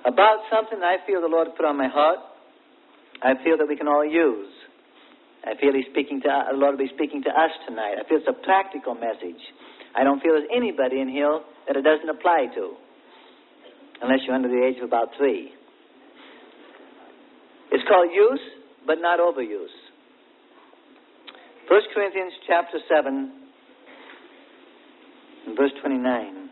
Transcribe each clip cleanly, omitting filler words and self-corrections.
about something I feel the Lord put on my heart. I feel that we can all use. I feel the Lord will be speaking to us tonight. I feel it's a practical message. I don't feel there's anybody in here that it doesn't apply to, unless you're under the age of about 3. It's called use, but not overuse. 1 Corinthians chapter 7, and verse 29.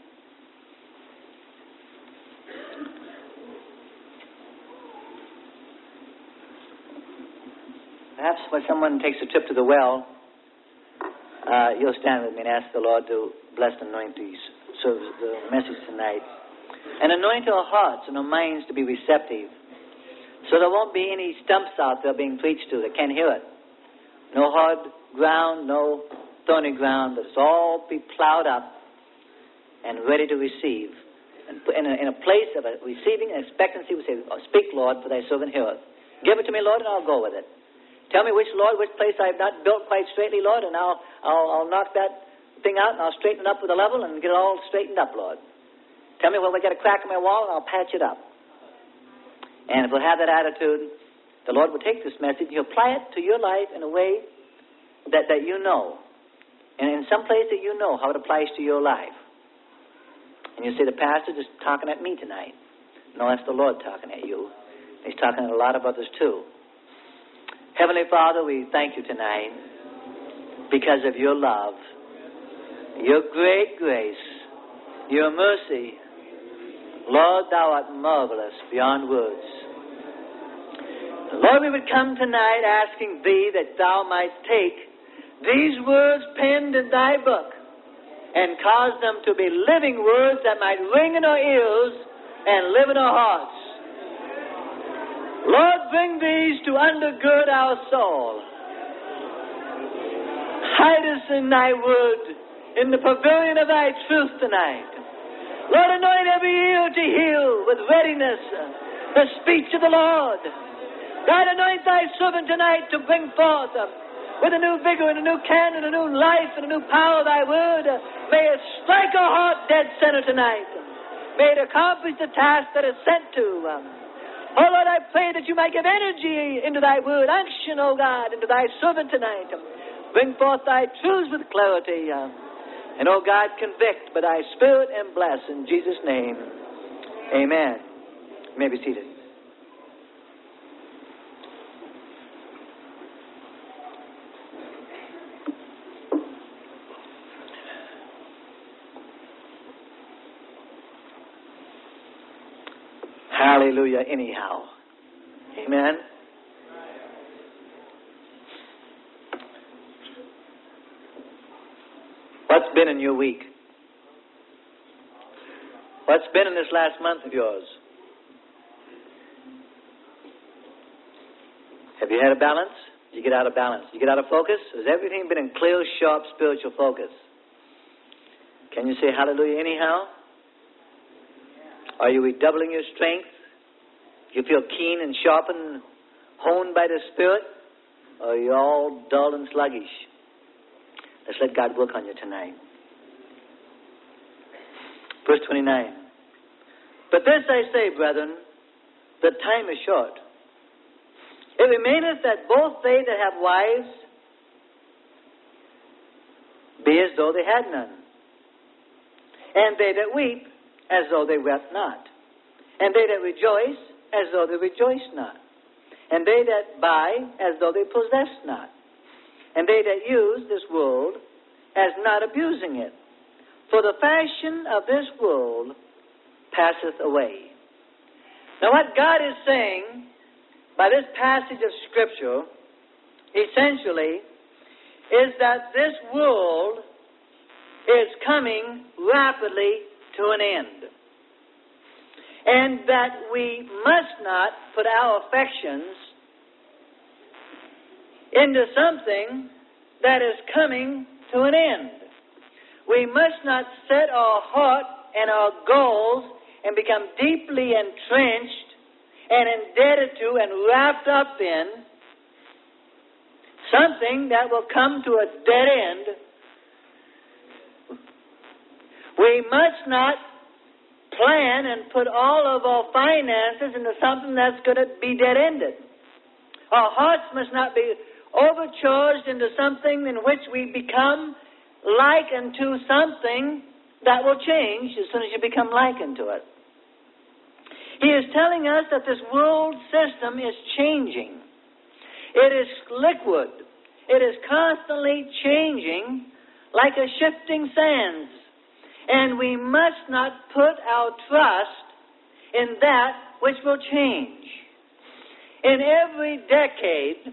Perhaps when someone takes a trip to the well, you'll stand with me and ask the Lord to bless and anoint the message tonight. And anoint our hearts and our minds to be receptive. So there won't be any stumps out there being preached to that can't hear it. No hard ground, no thorny ground, but it's all be plowed up and ready to receive. And in a place of receiving and expectancy, we say, speak, Lord, for thy servant heareth. Give it to me, Lord, and I'll go with it. Tell me which place I have not built quite straightly, Lord, and I'll knock that thing out and I'll straighten it up with a level and get it all straightened up, Lord. Tell me when we get a crack in my wall and I'll patch it up. And if we'll have that attitude, the Lord will take this message and He'll apply it to your life in a way that you know. And in some place that you know how it applies to your life. And you say, the pastor is talking at me tonight. No, that's the Lord talking at you. He's talking at a lot of others too. Heavenly Father, we thank you tonight because of your love, your great grace, your mercy. Lord, thou art marvelous beyond words. Lord, we would come tonight asking thee that thou might take these words penned in thy book and cause them to be living words that might ring in our ears and live in our hearts. Lord, bring these to undergird our soul. Hide us in thy word, in the pavilion of thy truth tonight. Lord, anoint every ear to hear with readiness the speech of the Lord. God, anoint thy servant tonight to bring forth with a new vigor and a new candor and a new life and a new power of thy word. May it strike our heart dead center tonight. May it accomplish the task that is sent to. Oh, Lord, I pray that you might give energy into thy word, unction, oh God, into thy servant tonight. Bring forth thy truths with clarity. And, oh God, convict by thy Spirit and bless in Jesus' name. Amen. You may be seated. Hallelujah, anyhow. Amen. What's been in your week? What's been in this last month of yours? Have you had a balance? Did you get out of balance? Did you get out of focus? Has everything been in clear, sharp, spiritual focus? Can you say hallelujah anyhow? Are you redoubling your strength? Do you feel keen and sharp and honed by the Spirit? Or are you all dull and sluggish? Let's let God work on you tonight. Verse 29. But this I say, brethren, the time is short. It remaineth that both they that have wives be as though they had none, and they that weep as though they wept not, and they that rejoice as though they rejoiced not, and they that buy as though they possessed not, and they that use this world as not abusing it. For the fashion of this world passeth away. Now what God is saying by this passage of Scripture, essentially, is that this world is coming rapidly to an end. And that we must not put our affections into something that is coming to an end. We must not set our heart and our goals and become deeply entrenched and indebted to and wrapped up in something that will come to a dead end. We must not plan and put all of our finances into something that's going to be dead-ended. Our hearts must not be overcharged into something in which we become likened to something that will change as soon as you become likened to it. He is telling us that this world system is changing. It is liquid. It is constantly changing like a shifting sands. And we must not put our trust in that which will change. In every decade,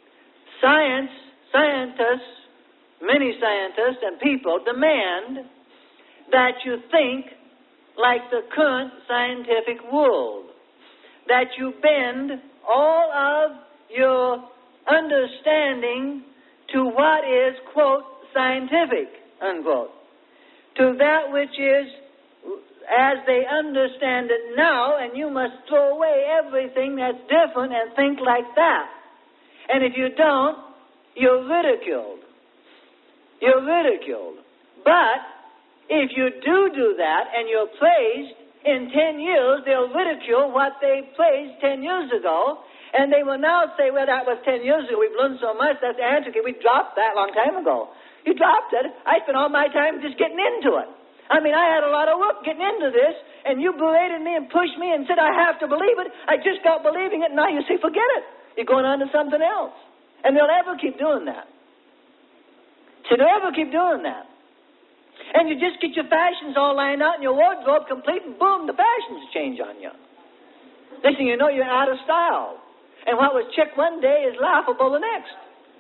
scientists, many scientists and people demand that you think like the current scientific world, that you bend all of your understanding to what is, quote, scientific, unquote, to that which is as they understand it now, and you must throw away everything that's different and think like that. And if you don't, you're ridiculed. You're ridiculed. But if you do that and you're praised, in 10 years they'll ridicule what they praised 10 years ago, and they will now say, well, that was 10 years ago. We've learned so much. That's antiquated. We dropped that a long time ago. You dropped it. I spent all my time just getting into it. I mean, I had a lot of work getting into this, and you berated me and pushed me and said I have to believe it. I just got believing it, and now you say, forget it. You're going on to something else. And they'll ever keep doing that. So they'll ever keep doing that. And you just get your fashions all lined out and your wardrobe complete, and boom, the fashions change on you. Next thing you know, you're out of style. And what was chic one day is laughable the next.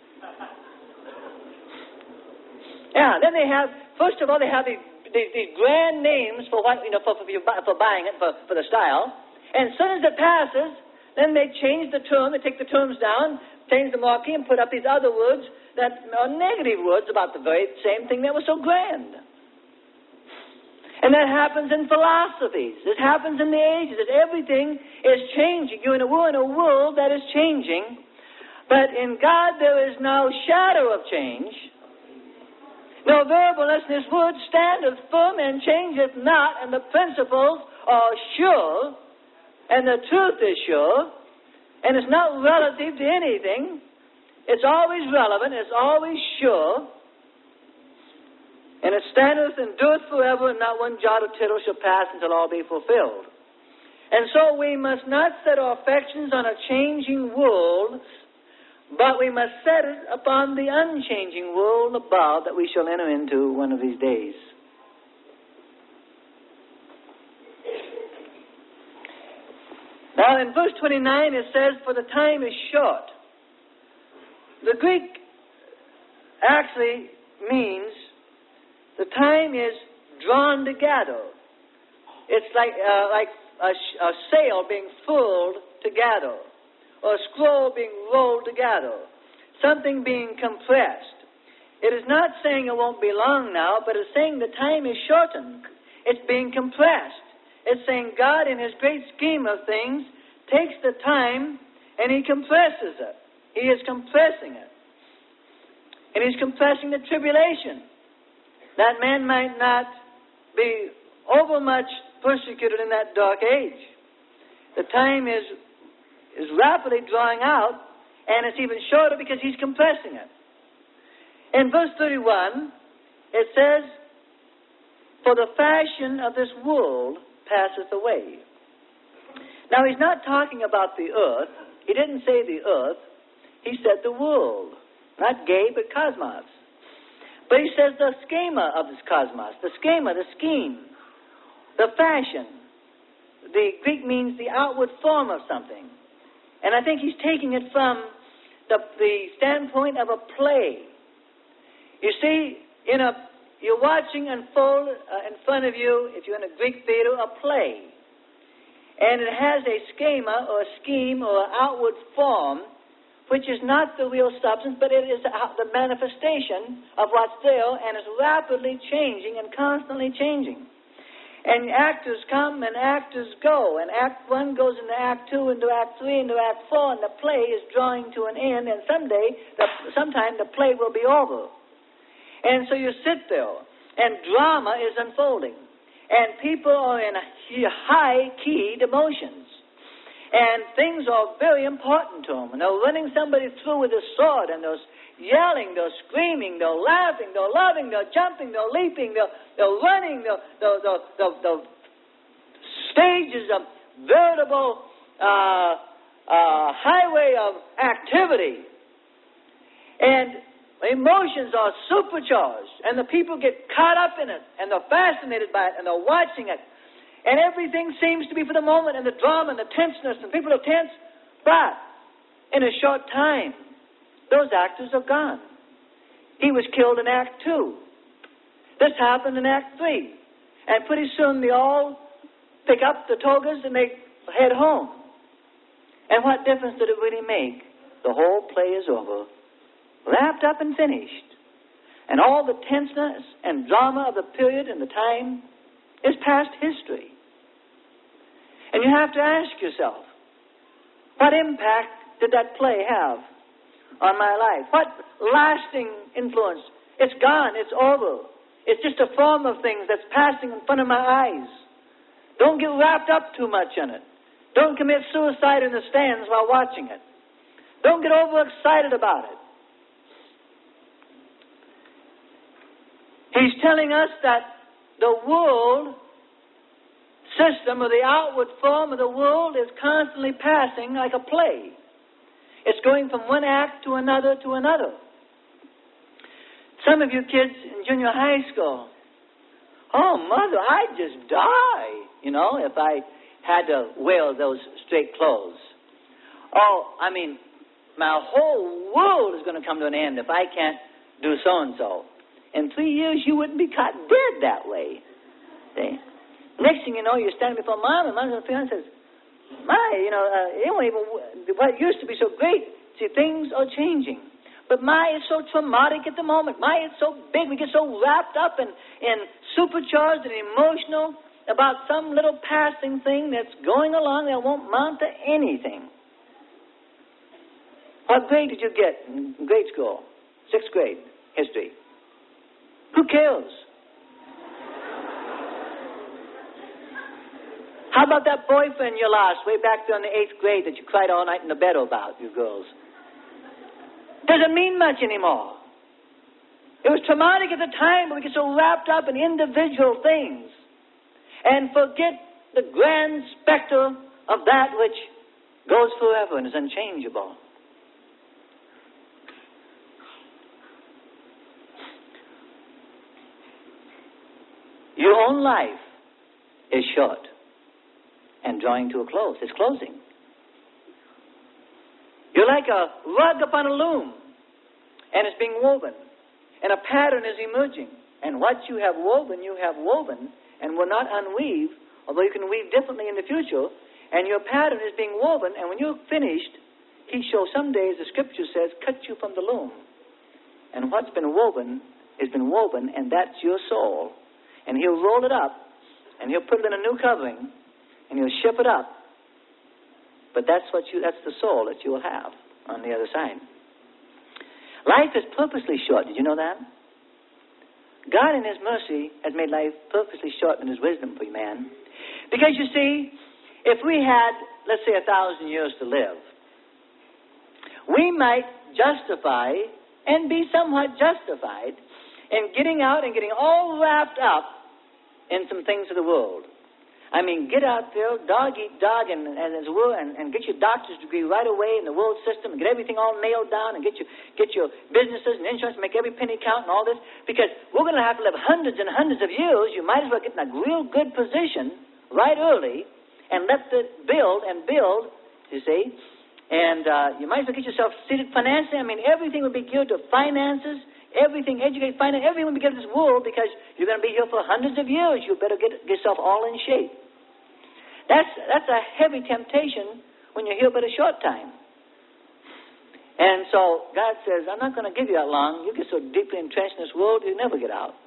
Yeah, then they have, first of all, they have these grand names for what, for buying it, for the style. And as soon as it passes, then they change the term, they take the terms down, change the marquee, and put up these other words that are negative words about the very same thing that was so grand. And that happens in philosophies. It happens in the ages. Everything is changing. We're in a world that is changing. But in God there is no shadow of change. No variableness in His word standeth firm and changeth not, and the principles are sure, and the truth is sure, and it's not relative to anything. It's always relevant, it's always sure, and it standeth and doeth forever, and not one jot or tittle shall pass until all be fulfilled. And so we must not set our affections on a changing world, but we must set it upon the unchanging world above that we shall enter into one of these days. Now in verse 29 it says, for the time is short. The Greek actually means the time is drawn together. It's like a sail being furled together, or a scroll being rolled together, something being compressed. It is not saying it won't be long now, but it's saying the time is shortened. It's being compressed. It's saying God, in His great scheme of things, takes the time and He compresses it. He is compressing it. And He's compressing the tribulation, that man might not be overmuch persecuted in that dark age. The time is rapidly drawing out, and it's even shorter because He's compressing it. In verse 31, it says, for the fashion of this world passeth away. Now, He's not talking about the earth. He didn't say the earth. He said the world. Not gay, but cosmos. But He says the schema of this cosmos. The schema, the scheme, the fashion. The Greek means the outward form of something. And I think He's taking it from the standpoint of a play. You see, you're watching unfold in front of you, if you're in a Greek theater, a play. And it has a schema or a scheme or an outward form, which is not the real substance, but it is the manifestation of what's there, and is rapidly changing and constantly changing. And actors come and actors go, and Act 1 goes into Act 2, into Act 3, into Act 4, and the play is drawing to an end, and sometime the play will be over. And so you sit there, and drama is unfolding. And people are in high-keyed emotions. And things are very important to them. And they're running somebody through with a sword, and they're yelling, they're screaming, they're laughing, they're loving, they're jumping, they're leaping, they're running. The stage is a veritable highway of activity. And emotions are supercharged, and the people get caught up in it, and they're fascinated by it, and they're watching it. And everything seems to be for the moment, and the drama and the tenseness, and people are tense. But in a short time, those actors are gone. He was killed in Act 2. This happened in Act 3. And pretty soon they all pick up the togas and they head home. And what difference did it really make? The whole play is over, wrapped up and finished. And all the tenseness and drama of the period and the time is past history. And you have to ask yourself, what impact did that play have on my life? What lasting influence? It's gone. It's over. It's just a form of things that's passing in front of my eyes. Don't get wrapped up too much in it. Don't commit suicide in the stands while watching it. Don't get overexcited about it. He's telling us that the world system, or the outward form of the world, is constantly passing like a play. It's going from one act to another to another. Some of you kids in junior high school, oh, Mother, I'd just die, if I had to wear those straight clothes. Oh, I mean, my whole world is going to come to an end if I can't do so-and-so. In 3 years, you wouldn't be caught dead that way. See? Next thing you know, you're standing before Mom, and Mom's on the phone and says, what used to be so great. See, things are changing. But it's so traumatic at the moment. It's so big. We get so wrapped up and supercharged and emotional about some little passing thing that's going along that won't amount to anything. What grade did you get in grade school? 6th grade, history. Who cares? How about that boyfriend you lost way back there in the 8th grade that you cried all night in the bed about, you girls? Doesn't mean much anymore. It was traumatic at the time, but we get so wrapped up in individual things and forget the grand specter of that which goes forever and is unchangeable. Your own life is short and drawing to a close. It's closing. You're like a rug upon a loom, and it's being woven, and a pattern is emerging. And what you have woven, and will not unweave, although you can weave differently in the future, and your pattern is being woven, and when you're finished, he shall someday, as the scripture says, cut you from the loom. And what's been woven has been woven, and that's your soul. And he'll roll it up, and he'll put it in a new covering, and he'll ship it up. But that's the soul that you will have on the other side. Life is purposely short. Did you know that? God in his mercy has made life purposely short in his wisdom for man. Because you see, if we had, let's say, 1,000 years to live, we might justify and be somewhat justified in getting out and getting all wrapped up in some things of the world. I mean, get out there, dog eat dog, and get your doctor's degree right away in the world system, and get everything all nailed down, and get your businesses and insurance, make every penny count and all this, because we're going to have to live hundreds and hundreds of years. You might as well get in a real good position right early, and let it build, you see, and you might as well get yourself seated financially. I mean, everything would be geared to finances, everything, educate, finance, everything will be given to this world because you're going to be here for hundreds of years. You better get yourself all in shape. That's a heavy temptation when you're here but a short time. And so God says, I'm not going to give you that long. You get so deeply entrenched in this world, you'll never get out.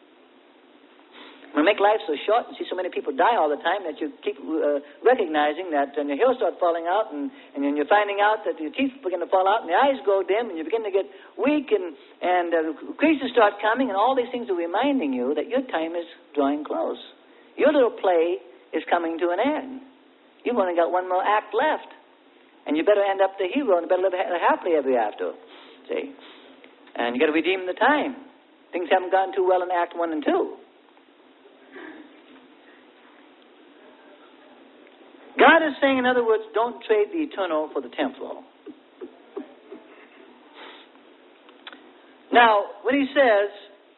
We make life so short and see so many people die all the time that you keep recognizing that your hair starts falling out and then you're finding out that your teeth begin to fall out and the eyes go dim and you begin to get weak and creases start coming, and all these things are reminding you that your time is drawing close. Your little play is coming to an end. You've only got one more act left. And you better end up the hero and you better live happily ever after. See? And you got to redeem the time. Things haven't gone too well in Act 1 and 2. God is saying, in other words, don't trade the eternal for the temporal. Now, when he says,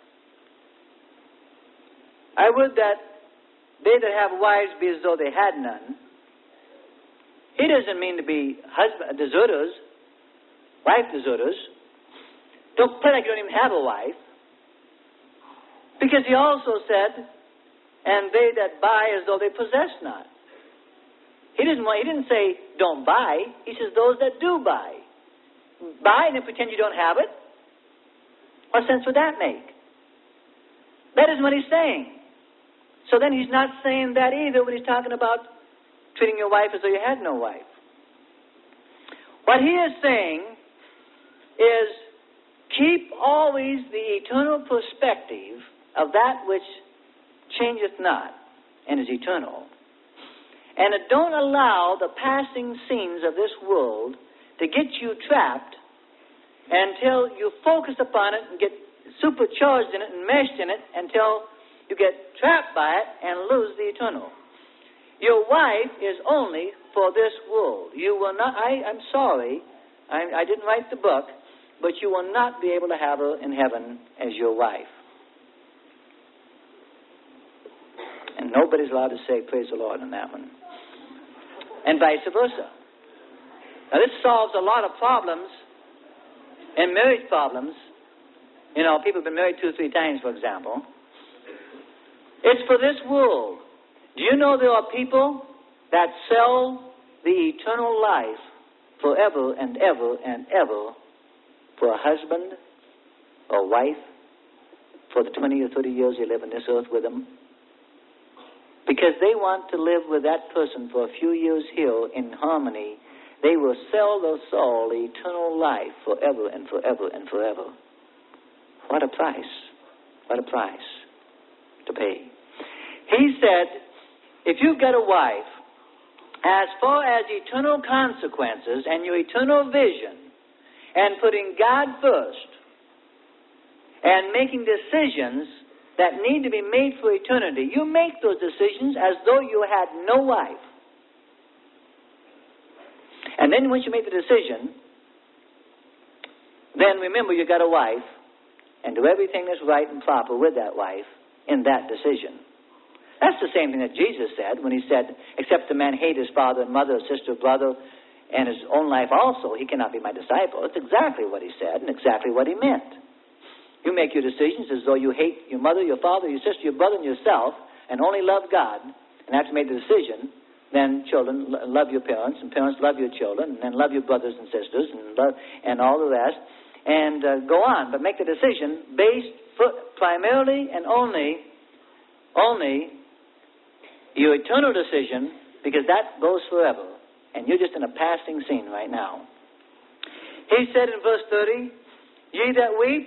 I would that they that have wives be as though they had none, he doesn't mean to be husband deserters, wife deserters. Don't play like you don't even have a wife. Because he also said, and they that buy as though they possess not. He didn't say don't buy. He says those that do buy. Buy and then pretend you don't have it. What sense would that make? That isn't what he's saying. So then he's not saying that either when he's talking about treating your wife as though you had no wife. What he is saying is keep always the eternal perspective of that which changeth not and is eternal. And don't allow the passing scenes of this world to get you trapped until you focus upon it and get supercharged in it and meshed in it until you get trapped by it and lose the eternal. Your wife is only for this world. You will not, I'm sorry, I didn't write the book, but you will not be able to have her in heaven as your wife. And nobody's allowed to say, praise the Lord, on that one. And vice versa. Now, this solves a lot of problems, and marriage problems. You know, people have been married 2 or 3 times, for example. It's for this world. Do you know there are people that sell the eternal life forever and ever and ever for a husband or wife for the 20 or 30 years they live on this earth with them? Because they want to live with that person for a few years here in harmony. They will sell their soul the eternal life forever and forever and forever. What a price. What a price to pay. He said, if you've got a wife, as far as eternal consequences and your eternal vision and putting God first and making decisions that need to be made for eternity, you make those decisions as though you had no wife. And then once you make the decision, then remember you got a wife and do everything that's right and proper with that wife in that decision. That's the same thing that Jesus said when he said, except a man hate his father and mother, sister, brother, and his own life also, he cannot be my disciple. It's exactly what he said and exactly what he meant. You make your decisions as though you hate your mother, your father, your sister, your brother, and yourself, and only love God, and after you made the decision, then children love your parents, and parents love your children, and then love your brothers and sisters, and all the rest, and go on. But make the decision based primarily and only your eternal decision, because that goes forever, and you're just in a passing scene right now. He said in verse 30, ye that weep,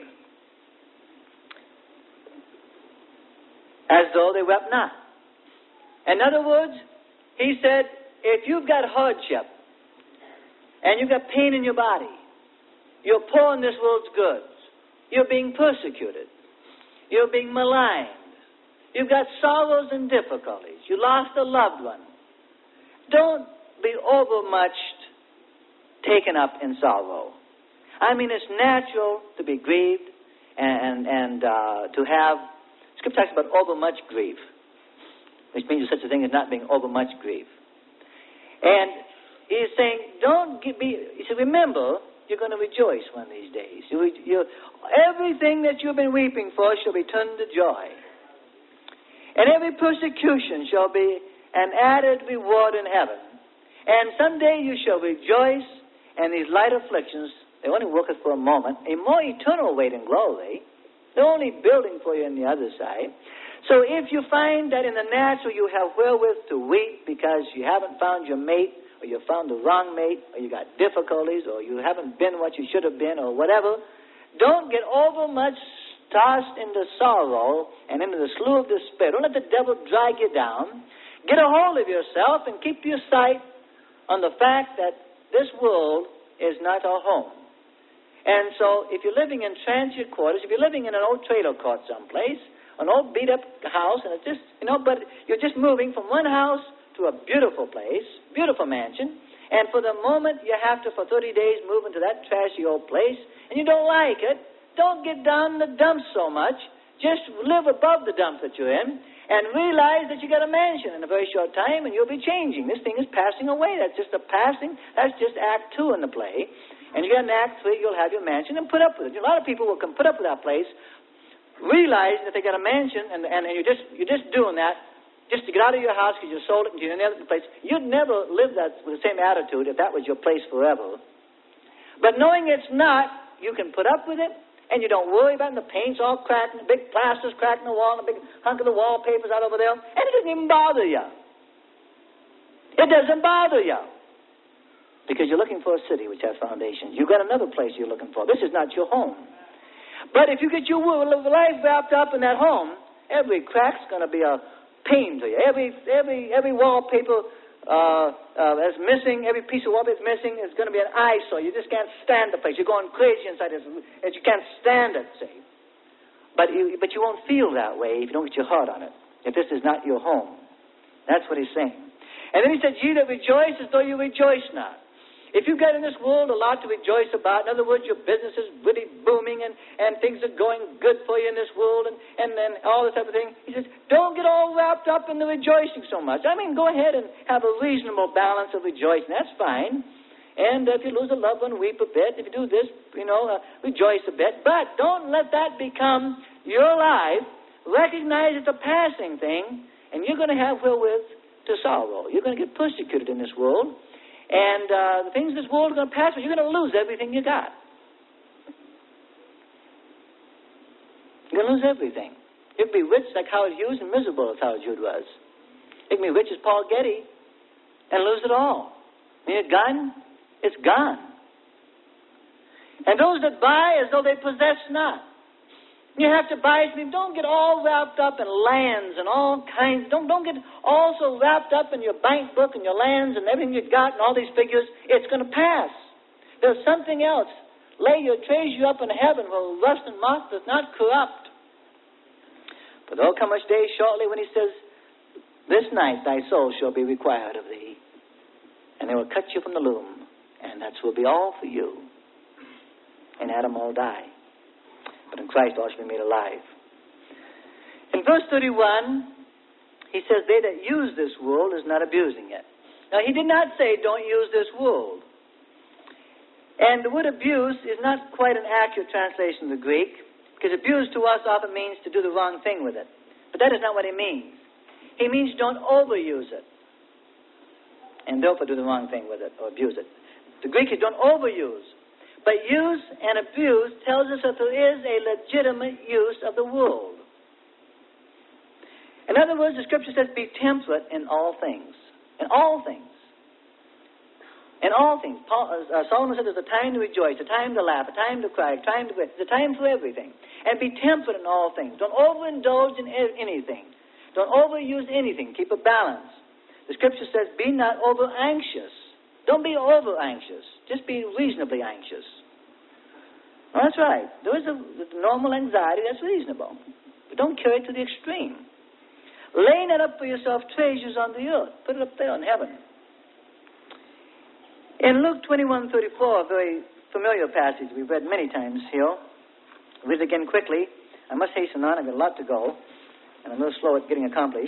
as though they wept not. In other words, he said, if you've got hardship and you've got pain in your body, you're poor in this world's goods, you're being persecuted, you're being maligned, you've got sorrows and difficulties, you lost a loved one, don't be overmuch taken up in sorrow. I mean, it's natural to be grieved and to have. Scripture talks about overmuch grief, which means there's such a thing as not being overmuch grief. And he is saying, he said, remember, you're going to rejoice one of these days. Everything that you've been weeping for shall be turned to joy. And every persecution shall be an added reward in heaven. And someday you shall rejoice, and these light afflictions, they only work it for a moment, a more eternal weight in glory. They're only building for you on the other side. So if you find that in the natural you have wherewith to weep because you haven't found your mate, or you found the wrong mate, or you got difficulties, or you haven't been what you should have been, or whatever, don't get overmuch tossed into sorrow and into the slough of despair. Don't let the devil drag you down. Get a hold of yourself and keep your sight on the fact that this world is not our home. And so if you're living in transient quarters, if you're living in an old trailer court someplace, an old beat-up house, and it's just, but you're just moving from one house to a beautiful place, beautiful mansion, and for the moment you have to, for 30 days, move into that trashy old place, and you don't like it, don't get down in the dumps so much. Just live above the dump that you're in and realize that you got a mansion in a very short time, and you'll be changing. This thing is passing away. That's just that's just Act 2 in the play. And you get in Act 3, you'll have your mansion and put up with it. A lot of people will put up with that place, realizing that they got a mansion, and you're just doing that just to get out of your house because you sold it and you're in another place. You'd never live that with the same attitude if that was your place forever. But knowing it's not, you can put up with it, and you don't worry about it. The paint's all cracked, and the big plaster's cracked in the wall, and the big hunk of the wallpaper's out over there, and it doesn't even bother you. It doesn't bother you. Because you're looking for a city which has foundations. You've got another place you're looking for. This is not your home. But if you get your life wrapped up in that home, every crack's going to be a pain to you. Every wallpaper that's missing, every piece of wallpaper that's missing is going to be an eyesore. You just can't stand the place. You're going crazy inside this. You can't stand it, see. But you won't feel that way if you don't get your heart on it. If this is not your home. That's what he's saying. And then he said, ye that rejoice as though you rejoice not. If you've got in this world a lot to rejoice about, in other words, your business is really booming and things are going good for you in this world and all this type of thing, he says, don't get all wrapped up in the rejoicing so much. I mean, go ahead and have a reasonable balance of rejoicing. That's fine. And if you lose a loved one, weep a bit. If you do this, rejoice a bit. But don't let that become your life. Recognize it's a passing thing, and you're going to have wherewith to sorrow. You're going to get persecuted in this world. And the things of this world are going to pass, but you're going to lose everything you got. You're going to lose everything. You can be rich like Howard Hughes and miserable as Howard Hughes was. You can be rich as Paul Getty and lose it all. When you're gone, it's gone. And those that buy as though they possess not. You have to buy something. Don't get all wrapped up in lands and all kinds. Don't get all so wrapped up in your bank book and your lands and everything you've got and all these figures. It's going to pass. There's something else. Lay your treasure up in heaven where rust and moth does not corrupt. For there'll come a day shortly when he says, this night thy soul shall be required of thee. And they will cut you from the loom. And that will be all for you. And Adam will die. But in Christ all shall be made alive. In verse 31, he says, they that use this world is not abusing it. Now, he did not say, don't use this world. And the word abuse is not quite an accurate translation of the Greek, because abuse to us often means to do the wrong thing with it. But that is not what he means. He means don't overuse it. And therefore do the wrong thing with it, or abuse it. The Greek is don't overuse. But use and abuse tells us that there is a legitimate use of the world. In other words, the Scripture says, be temperate in all things. In all things. In all things. Solomon said there's a time to rejoice, a time to laugh, a time to cry, a time to... There's a time for everything. And be temperate in all things. Don't overindulge in anything. Don't overuse anything. Keep a balance. The Scripture says, be not over-anxious. Don't be over-anxious. Just be reasonably anxious. Well, that's right. There is a normal anxiety that's reasonable. But don't carry it to the extreme. Lay not up for yourself treasures on the earth. Put it up there in heaven. In Luke 21:34, a very familiar passage we've read many times here. I'll read it again quickly. I must hasten on. I've got a lot to go. And I'm a little slow at getting accomplished.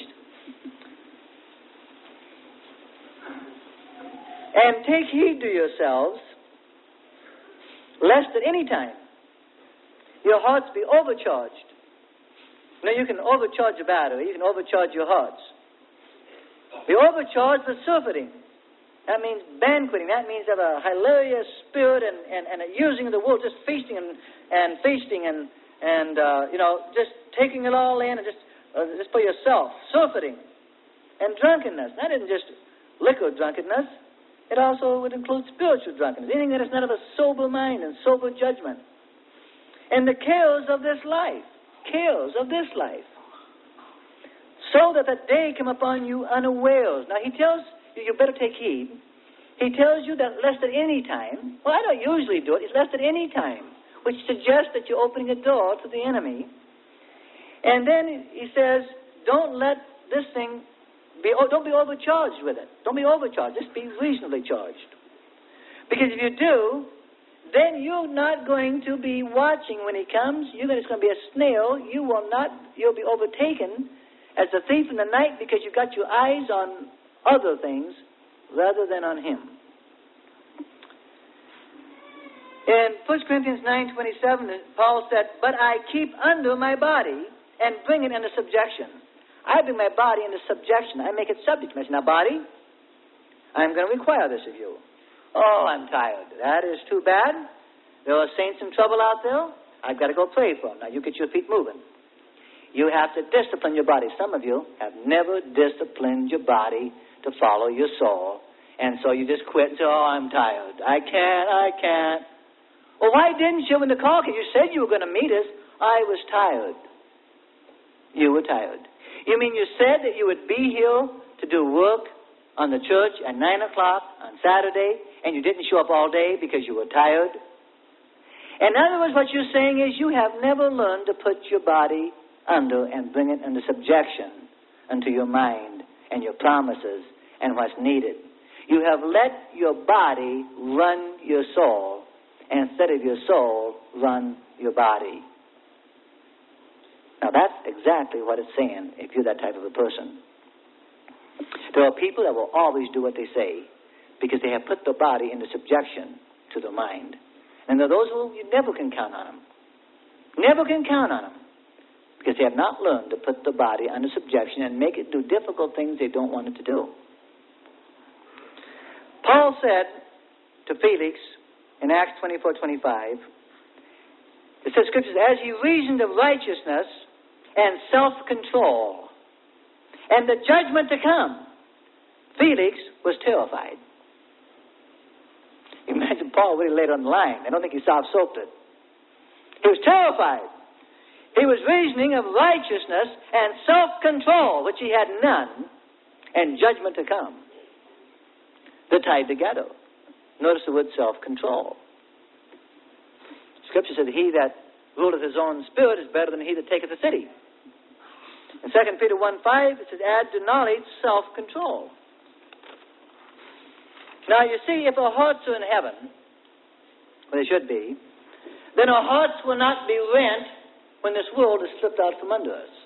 And take heed to yourselves, lest at any time your hearts be overcharged. You can overcharge a battery. You can overcharge your hearts. Be overcharged with surfeiting. That means banqueting. That means have a hilarious spirit and a using of the world, just feasting and feasting and just taking it all in and just for yourself. Surfeiting. And drunkenness. That isn't just liquor drunkenness. It also would include spiritual drunkenness, anything that is not of a sober mind and sober judgment. And the cares of this life. cares of this life, so that the day come upon you unawares. Now, he tells you, you better take heed. He tells you that lest at any time, well, I don't usually do it, it's lest at any time, which suggests that you're opening a door to the enemy. And then he says, don't let this thing don't be overcharged with it. Don't be overcharged. Just be reasonably charged. Because if you do, then you're not going to be watching when he comes. It's going to be a snail. You'll be overtaken as a thief in the night because you've got your eyes on other things rather than on him. In 1 Corinthians 9:27, Paul said, but I keep under my body and bring it into subjection. I bring my body into subjection. I make it subject to me. Now, body, I'm going to require this of you. Oh, I'm tired. That is too bad. There are saints in trouble out there. I've got to go pray for them. Now, you get your feet moving. You have to discipline your body. Some of you have never disciplined your body to follow your soul. And so you just quit and say, oh, I'm tired. I can't. Well, why didn't you when the call came? You said you were going to meet us. I was tired. You were tired. You mean you said that you would be here to do work on the church at 9 o'clock on Saturday, and you didn't show up all day because you were tired? In other words, what you're saying is you have never learned to put your body under and bring it into subjection unto your mind and your promises and what's needed. You have let your body run your soul instead of your soul run your body. Now, that's exactly what it's saying if you're that type of a person. There are people that will always do what they say because they have put their body into subjection to their mind. And there are those who you never can count on them. Never can count on them because they have not learned to put the body under subjection and make it do difficult things they don't want it to do. Paul said to Felix in Acts 24:25, it says, Scriptures, as he reasoned of righteousness and self-control and the judgment to come, Felix was terrified. Imagine Paul really laid on the line. I don't think he soft-soaped it. He was terrified. He was reasoning of righteousness and self-control, which he had none, and judgment to come. They're tied together. Notice the word self-control. Scripture said, he that ruleth his own spirit is better than he that taketh a city. In 2 Peter 1:5, it says, add to knowledge self-control. Now, you see, if our hearts are in heaven, well, they should be, then our hearts will not be rent when this world is slipped out from under us.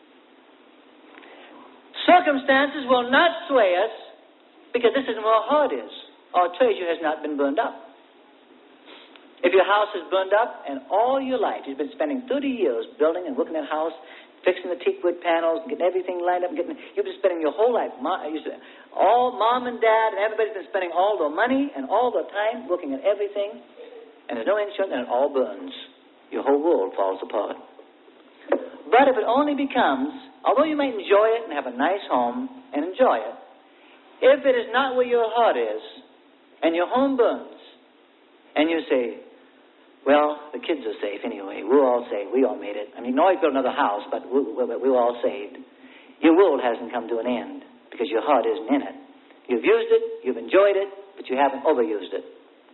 Circumstances will not sway us because this isn't where our heart is. Our treasure has not been burned up. If your house is burned up and all your life you've been spending 30 years building and working that house, fixing the teak wood panels, and getting everything lined up, you've been spending your whole life, all mom and dad and everybody's been spending all their money and all their time working at everything, and there's no insurance and it all burns. Your whole world falls apart. But if it only becomes, although you might enjoy it and have a nice home and enjoy it, if it is not where your heart is and your home burns, and you say, well, the kids are safe anyway. We're all safe. We all made it. I mean, you can always build another house, but we're all saved. Your world hasn't come to an end because your heart isn't in it. You've used it, you've enjoyed it, but you haven't overused it.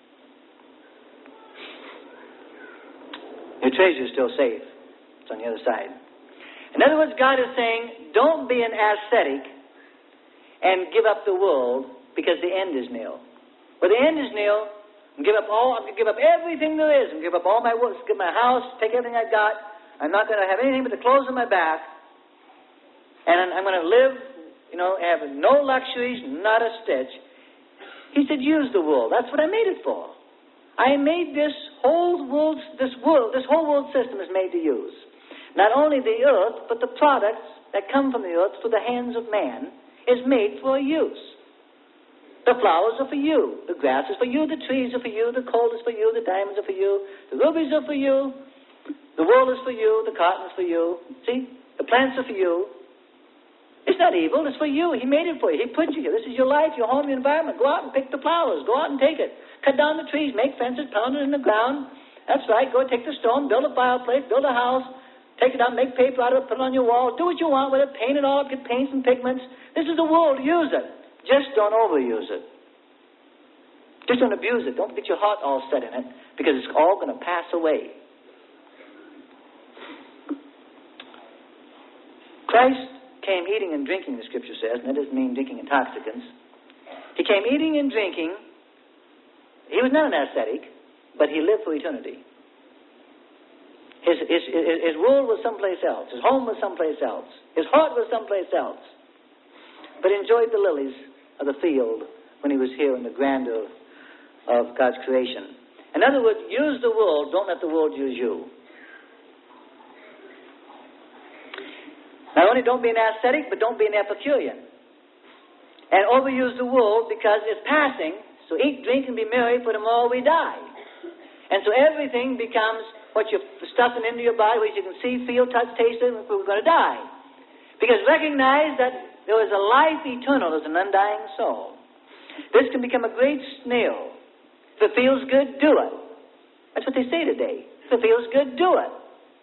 Your treasure is still safe. It's on the other side. In other words, God is saying, don't be an ascetic and give up the world because the end is near. Well, the end is near. I'm going to give up everything there is. I'm going to give up all my work, give my house, take everything I've got. I'm not going to have anything but the clothes on my back. And I'm going to live, have no luxuries, not a stitch. He said, use the world. That's what I made it for. I made this whole world system is made to use. Not only the earth, but the products that come from the earth through the hands of man is made for use. The flowers are for you. The grass is for you. The trees are for you. The coal is for you. The diamonds are for you. The rubies are for you. The wool is for you. The cotton is for you. See? The plants are for you. It's not evil. It's for you. He made it for you. He put you here. This is your life, your home, your environment. Go out and pick the flowers. Go out and take it. Cut down the trees. Make fences. Pound it in the ground. That's right. Go take the stone. Build a fireplace. Build a house. Take it out, make paper out of it, put it on your wall, do what you want with it, paint it all up, get paints and pigments. This is the world, use it. Just don't overuse it. Just don't abuse it. Don't get your heart all set in it, because it's all going to pass away. Christ came eating and drinking, the Scripture says, and that doesn't mean drinking intoxicants. He came eating and drinking. He was not an ascetic, but he lived for eternity. His world was someplace else. His home was someplace else. His heart was someplace else. But he enjoyed the lilies of the field when he was here in the grandeur of God's creation. In other words, use the world, don't let the world use you. Not only don't be an ascetic, but don't be an Epicurean. And overuse the world because it's passing. So eat, drink, and be merry, for tomorrow we die. And so everything becomes what you're stuffing into your body, which you can see, feel, touch, taste, and we're going to die. Because recognize that there is a life eternal, there's an undying soul. This can become a great snare. If it feels good, do it. That's what they say today. If it feels good, do it.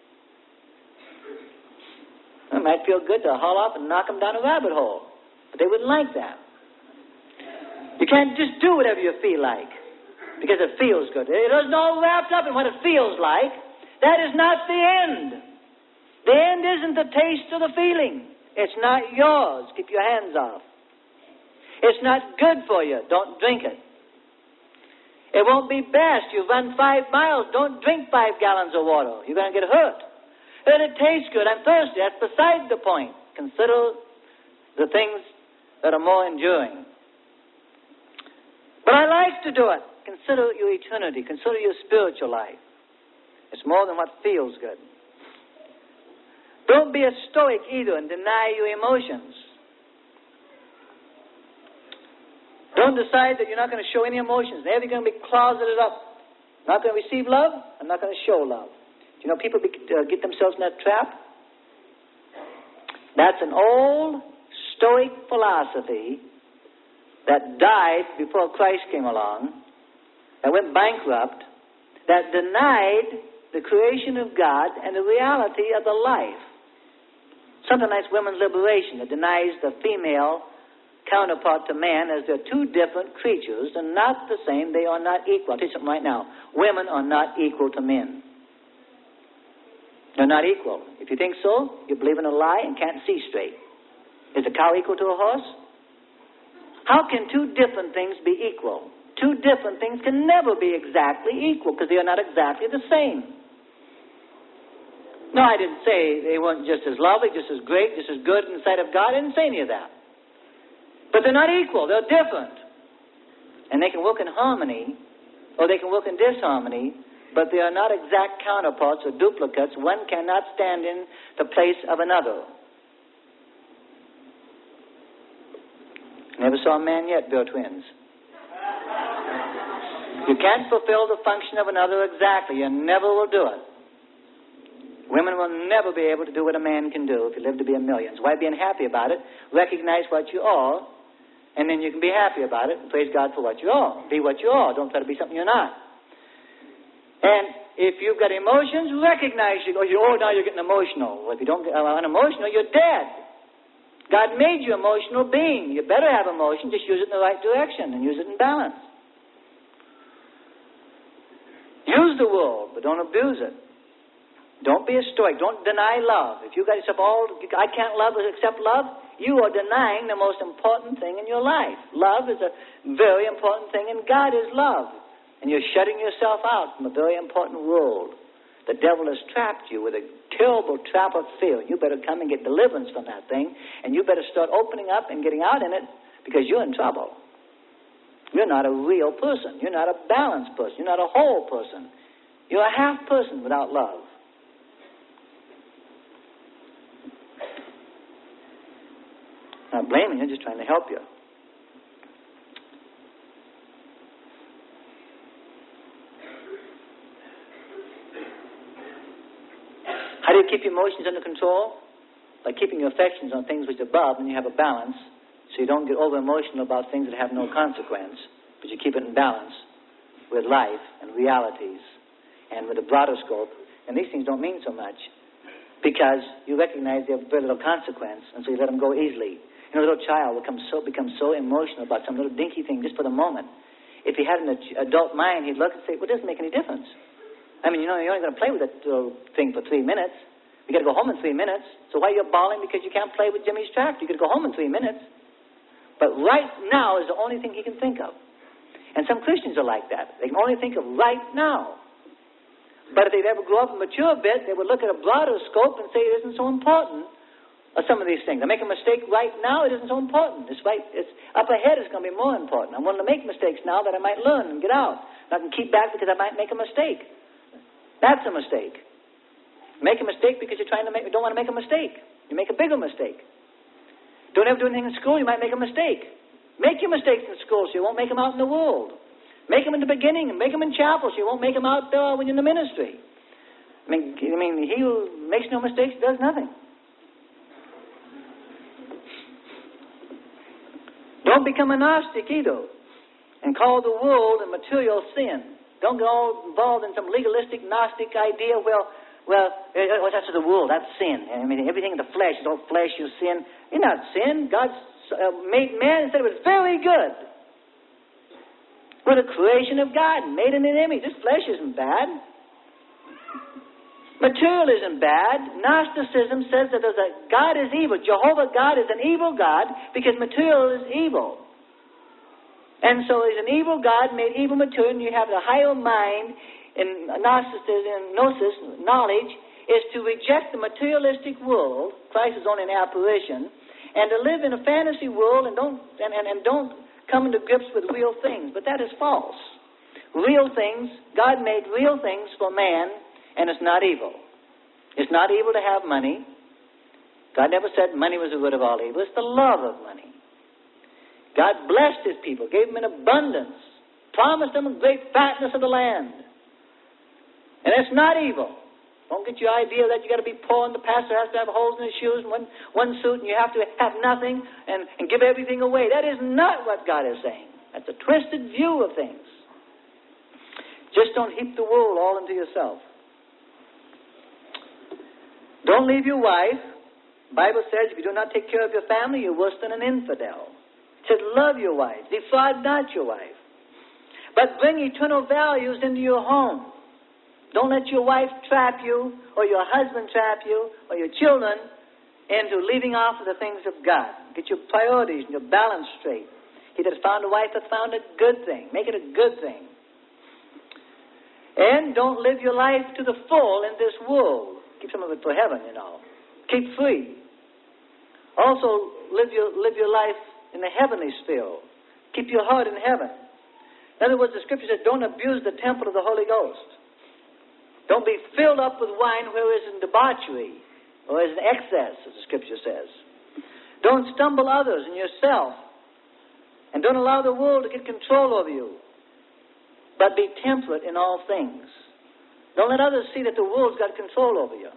It might feel good to haul off and knock them down a rabbit hole, but they wouldn't like that. You can't just do whatever you feel like because it feels good. It isn't all wrapped up in what it feels like. That is not the end. The end isn't the taste or the feeling. It's not yours. Keep your hands off. It's not good for you. Don't drink it. It won't be best. You've run 5 miles. Don't drink 5 gallons of water. You're going to get hurt. And it tastes good. I'm thirsty. That's beside the point. Consider the things that are more enduring. But I like to do it. Consider your eternity. Consider your spiritual life. It's more than what feels good. Don't be a stoic either and deny your emotions. Don't decide that you're not going to show any emotions. They're going to be closeted up. Not going to receive love. I'm not going to show love. Do you know people get themselves in that trap? That's an old stoic philosophy that died before Christ came along, that went bankrupt, that denied the creation of God and the reality of the life. Something like women's liberation that denies the female counterpart to man as they're two different creatures and not the same. They are not equal. I'll tell you something right now. Women are not equal to men. They're not equal. If you think so, you believe in a lie and can't see straight. Is a cow equal to a horse? How can two different things be equal? Two different things can never be exactly equal because they are not exactly the same. No, I didn't say they weren't just as lovely, just as great, just as good in the sight of God. I didn't say any of that. But they're not equal. They're different. And they can work in harmony or they can work in disharmony, but they are not exact counterparts or duplicates. One cannot stand in the place of another. Never saw a man yet bear twins. You can't fulfill the function of another exactly. You never will do it. Women will never be able to do what a man can do if you live to be a million. So why be unhappy about it? Recognize what you are, and then you can be happy about it and praise God for what you are. Be what you are. Don't try to be something you're not. And if you've got emotions, recognize you. Now you're getting emotional. Well, if you don't get unemotional, you're dead. God made you an emotional being. You better have emotion. Just use it in the right direction and use it in balance. Use the world, but don't abuse it. Don't be a stoic. Don't deny love. If you've got yourself I can't love except love, you are denying the most important thing in your life. Love is a very important thing, and God is love. And you're shutting yourself out from a very important world. The devil has trapped you with a terrible trap of fear. You better come and get deliverance from that thing, and you better start opening up and getting out in it because you're in trouble. You're not a real person. You're not a balanced person. You're not a whole person. You're a half person without love. I'm not blaming you, just trying to help you. How do you keep your emotions under control? By keeping your affections on things which are above, and you have a balance, so you don't get over-emotional about things that have no consequence, but you keep it in balance with life and realities and with a broader scope. And these things don't mean so much. because you recognize they have very little consequence, and so you let them go easily. You know, a little child will become so emotional about some little dinky thing just for the moment. If he had an adult mind, he'd look and say, well, it doesn't make any difference. I mean, you know, you're only going to play with that little thing for 3 minutes. You got to go home in 3 minutes. So why are you bawling because you can't play with Jimmy's tractor? You got to go home in 3 minutes. But right now is the only thing he can think of. And some Christians are like that. They can only think of right now. But if they'd ever grow up and mature a bit, they would look at a broader scope and say it isn't so important. Or some of these things. I make a mistake right now, it isn't so important. It's up ahead, it's going to be more important. I'm willing to make mistakes now that I might learn and get out. I can keep back because I might make a mistake. That's a mistake. Make a mistake because you don't want to make a mistake. You make a bigger mistake. Don't ever do anything in school, you might make a mistake. Make your mistakes in school so you won't make them out in the world. Make them in the beginning and make them in chapel so you won't make them out when you're in the ministry. I mean, he who makes no mistakes does nothing. Don't become a Gnostic either and call the world and material sin. Don't get all involved in some legalistic Gnostic idea. Well, that's the world. That's sin. I mean, everything in the flesh is all flesh, you sin. You're not sin. God made man and said it was very good. We're the creation of God, made in an image. This flesh isn't bad. Material isn't bad. Gnosticism says that God is evil. Jehovah God is an evil God because material is evil. And so he's an evil God, made evil material, and you have the higher mind in Gnosticism, gnosis, knowledge, is to reject the materialistic world. Christ is only an apparition, and to live in a fantasy world and don't come into grips with real things. But that is false. Real things, God made real things for man. And it's not evil. It's not evil to have money. God never said money was the root of all evil. It's the love of money. God blessed his people, gave them an abundance, promised them a great fatness of the land. And it's not evil. Don't get your idea that you got to be poor and the pastor has to have holes in his shoes and one suit and you have to have nothing and give everything away. That is not what God is saying. That's a twisted view of things. Just don't heap the world all into yourself. Don't leave your wife. The Bible says if you do not take care of your family, you're worse than an infidel. It says love your wife. Defraud not your wife. But bring eternal values into your home. Don't let your wife trap you or your husband trap you or your children into leaving off of the things of God. Get your priorities and your balance straight. He that has found a wife hath found a good thing. Make it a good thing. And don't live your life to the full in this world. Keep some of it for heaven, you know. Keep free. Also, live your life in the heavenly sphere. Keep your heart in heaven. In other words, the Scripture says, don't abuse the temple of the Holy Ghost. Don't be filled up with wine where is in debauchery or is in excess, as the Scripture says. Don't stumble others and yourself. And don't allow the world to get control over you. But be temperate in all things. Don't let others see that the world's got control over you.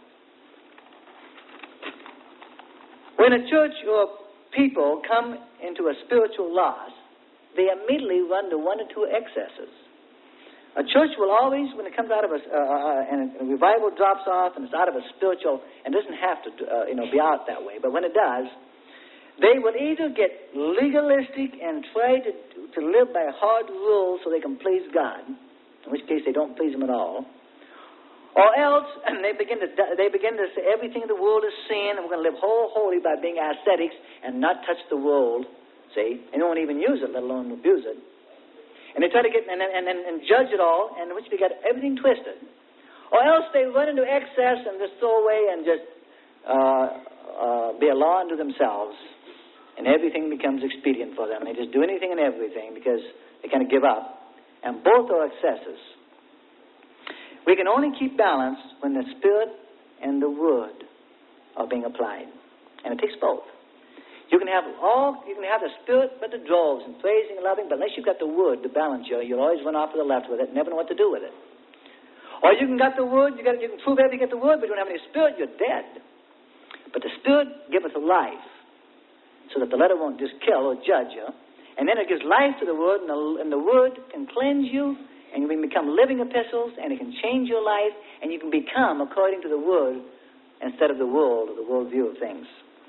When a church or people come into a spiritual loss, they immediately run to one or two excesses. A church will always, when it comes out of and a revival drops off and it's out of a spiritual, and it doesn't have to be out that way, but when it does, they will either get legalistic and try to live by hard rules so they can please God, in which case they don't please Him at all. Or else, and they begin to say everything in the world is sin, and we're going to live holy by being ascetics and not touch the world, see, and don't even use it, let alone abuse it. And they try to get and judge it all, and in which they get everything twisted. Or else they run into excess and just throw away and just be a law unto themselves, and everything becomes expedient for them. They just do anything and everything because they kind of give up. And both are excesses. We can only keep balance when the Spirit and the Word are being applied. And it takes both. You can have the Spirit but the droves and praising and loving, but unless you've got the Word to balance you, you'll always run off to the left with it and never know what to do with it. Or you can get the Word, you can prove everything, get the Word, but you don't have any Spirit, you're dead. But the Spirit giveth life, so that the letter won't just kill or judge you. And then it gives life to the Word, and the Word can cleanse you, and you can become living epistles, and it can change your life, and you can become according to the Word instead of the world or the worldview of things.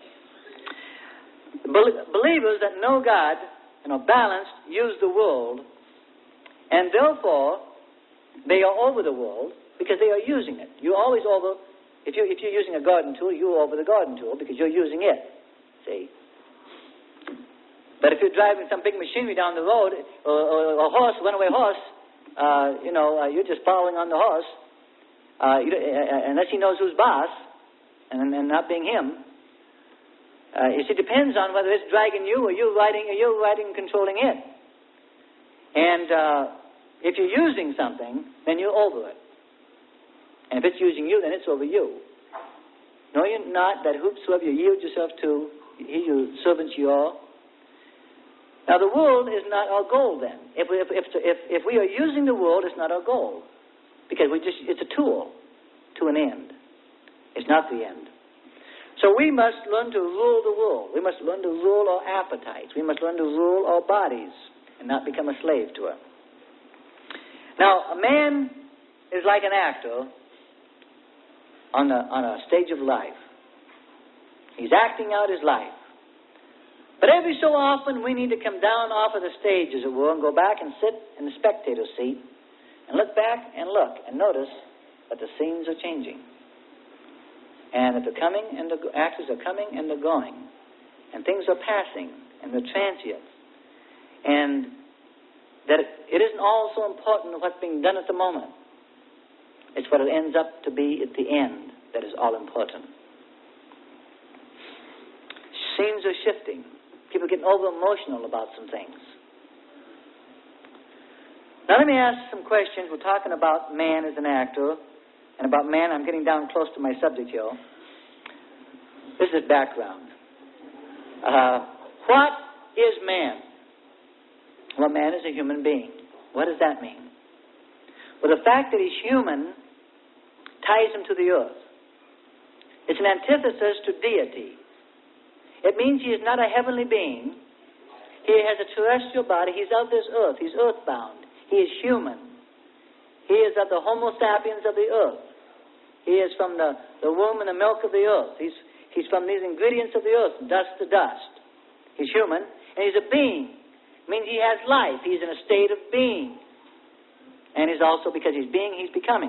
Believers that know God and are balanced use the world, and therefore they are over the world because they are using it. You're always over. If you're using a garden tool, you're over the garden tool because you're using it. See? But if you're driving some big machinery down the road, or a horse, runaway horse, you're just following on the horse, unless he knows who's boss, and not being him. It depends on whether it's dragging you or you're riding and controlling it. And if you're using something, then you're over it. And if it's using you, then it's over you. Know you not that whosoever you yield yourself to, he your servants you are. Now the world is not our goal then. If we are using the world, it's not our goal. Because it's a tool to an end. It's not the end. So we must learn to rule the world. We must learn to rule our appetites. We must learn to rule our bodies and not become a slave to it. Now, a man is like an actor on a stage of life. He's acting out his life. But every so often we need to come down off of the stage, as it were, and go back and sit in the spectator seat and look back and look and notice that the scenes are changing. And that the actors are coming and they're going. And things are passing and they're transient. And that it isn't all so important what's being done at the moment. It's what it ends up to be at the end that is all important. Scenes are shifting. People are getting over-emotional about some things. Now let me ask some questions. We're talking about man as an actor. And about man, I'm getting down close to my subject here. This is background. What is man? Well, man is a human being. What does that mean? Well, the fact that he's human ties him to the earth. It's an antithesis to deity. It means he is not a heavenly being. He has a terrestrial body. He's of this earth. He's earthbound. He is human. He is of the Homo sapiens of the earth. He is from the womb and the milk of the earth. He's from these ingredients of the earth, dust to dust. He's human, and he's a being. It means he has life. He's in a state of being. And he's also, because he's being, he's becoming.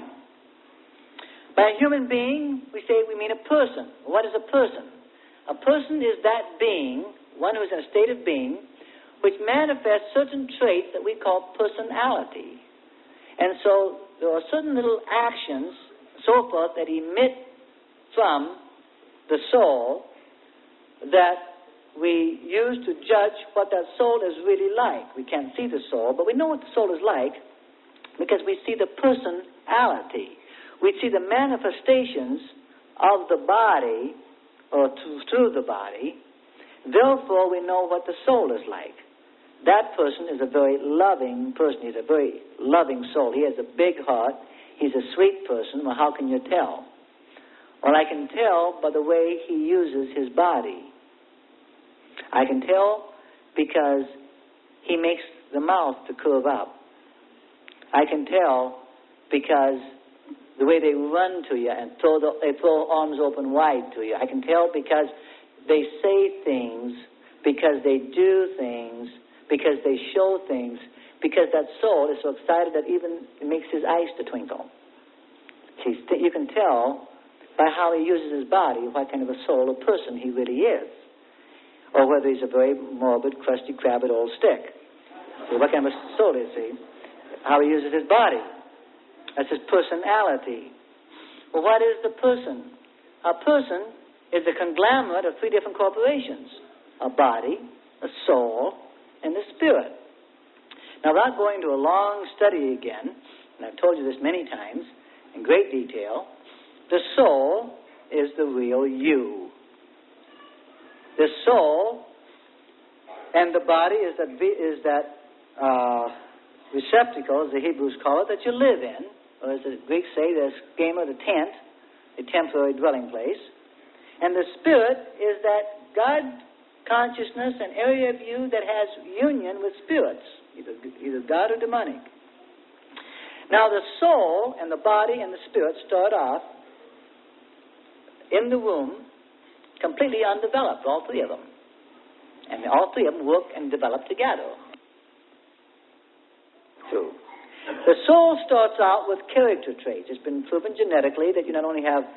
By a human being, we mean a person. What is a person? A person is that being, one who is in a state of being, which manifests certain traits that we call personality. And so there are certain little actions, so forth, that emit from the soul that we use to judge what that soul is really like. We can't see the soul, but we know what the soul is like because we see the personality. We see the manifestations of the body or through the body. Therefore, we know what the soul is like. That person is a very loving person. He's a very loving soul. He has a big heart. He's a sweet person. Well, how can you tell? Well, I can tell by the way he uses his body. I can tell because he makes the mouth to curve up. I can tell because the way they run to you and they throw arms open wide to you. I can tell because they say things, because they do things, because they show things, because that soul is so excited that even it makes his eyes to twinkle. You can tell by how he uses his body what kind of a soul or person he really is. Or whether he's a very morbid, crusty, crabbed old stick. So what kind of a soul is he? How he uses his body. That's his personality. Well, what is the person? A person is a conglomerate of three different corporations. A body, a soul, and the spirit. Now, without going to a long study again, and I've told you this many times in great detail, the soul is the real you. The soul and the body is that receptacle, as the Hebrews call it, that you live in, or as the Greeks say, the schema, the tent, a temporary dwelling place. And the spirit is that God consciousness, an area of you that has union with spirits, either God or demonic. Now the soul and the body and the spirit start off in the womb, completely undeveloped, all three of them. And all three of them work and develop together. True. The soul starts out with character traits. It's been proven genetically that you not only have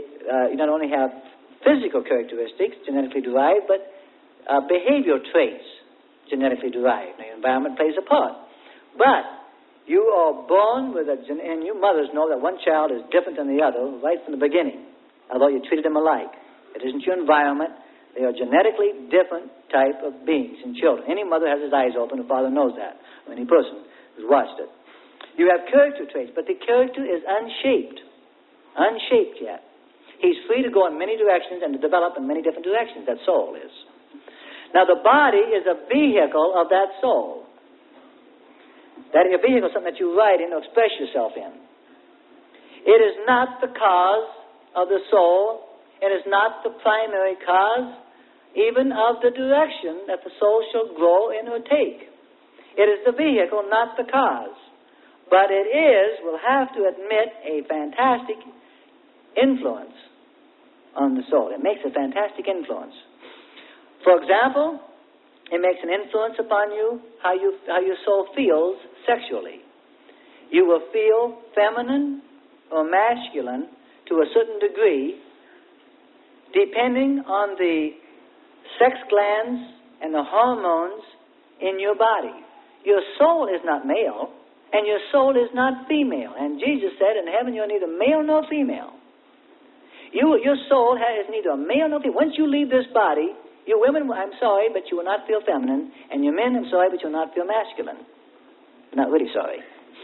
physical characteristics genetically derived, but behavioral traits genetically derived. Now, your environment plays a part. But you are born with and you mothers know that one child is different than the other right from the beginning, although you treated them alike. It isn't your environment. They are genetically different type of beings in children. Any mother has his eyes open, the father knows that, or any person who's watched it. You have character traits, but the character is unshaped yet. He's free to go in many directions and to develop in many different directions. That soul is. Now, the body is a vehicle of that soul. That a vehicle is something that you ride in or express yourself in. It is not the cause of the soul. It is not the primary cause, even of the direction that the soul shall grow in or take. It is the vehicle, not the cause. But it is, we'll have to admit, a fantastic influence on the soul. It makes a fantastic influence. For example, it makes an influence upon you, how your soul feels sexually. You will feel feminine or masculine to a certain degree, depending on the sex glands and the hormones in your body. Your soul is not male, and your soul is not female. And Jesus said, in heaven you're neither male nor female. Your soul is neither male nor female. Once you leave this body, you women, I'm sorry, but you will not feel feminine. And you men, I'm sorry, but you'll not feel masculine. Not really sorry.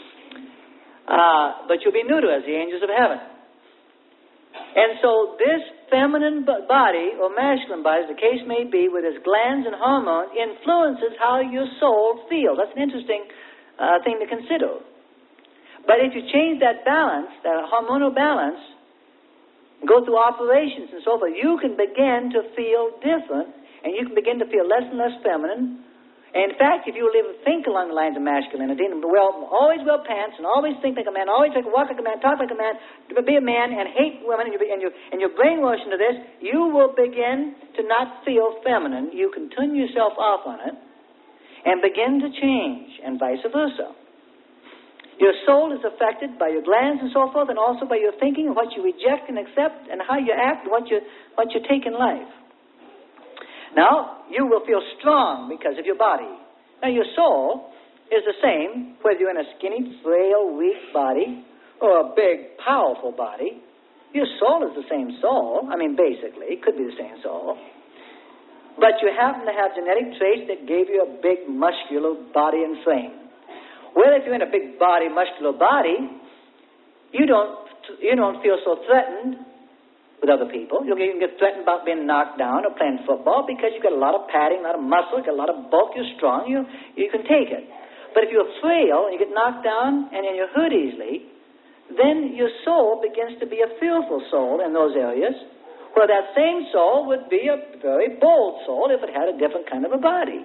But you'll be neuter as the angels of heaven. And so this feminine body, or masculine body, as the case may be, with its glands and hormones, influences how your soul feels. That's an interesting thing to consider. But if you change that balance, that hormonal balance, go through operations and so forth, you can begin to feel different, and you can begin to feel less and less feminine. And in fact, if you think along the lines of masculinity, and always wear pants, and always think like a man, always walk like a man, talk like a man, be a man, and hate women, and you're brainwashed into this, you will begin to not feel feminine. You can turn yourself off on it, and begin to change, and vice versa. Your soul is affected by your glands and so forth, and also by your thinking and what you reject and accept, and how you act, what you take in life. Now, you will feel strong because of your body. Now, your soul is the same, whether you're in a skinny, frail, weak body, or a big, powerful body. Your soul is the same soul. I mean, basically, it could be the same soul. But you happen to have genetic traits that gave you a big, muscular body and frame. Well, if you're in a big body, muscular body, you don't feel so threatened with other people. You can get threatened about being knocked down or playing football because you've got a lot of padding, a lot of muscle, you've got a lot of bulk, you're strong, you can take it. But if you're frail and you get knocked down and you're hurt easily, then your soul begins to be a fearful soul in those areas, where that same soul would be a very bold soul if it had a different kind of a body.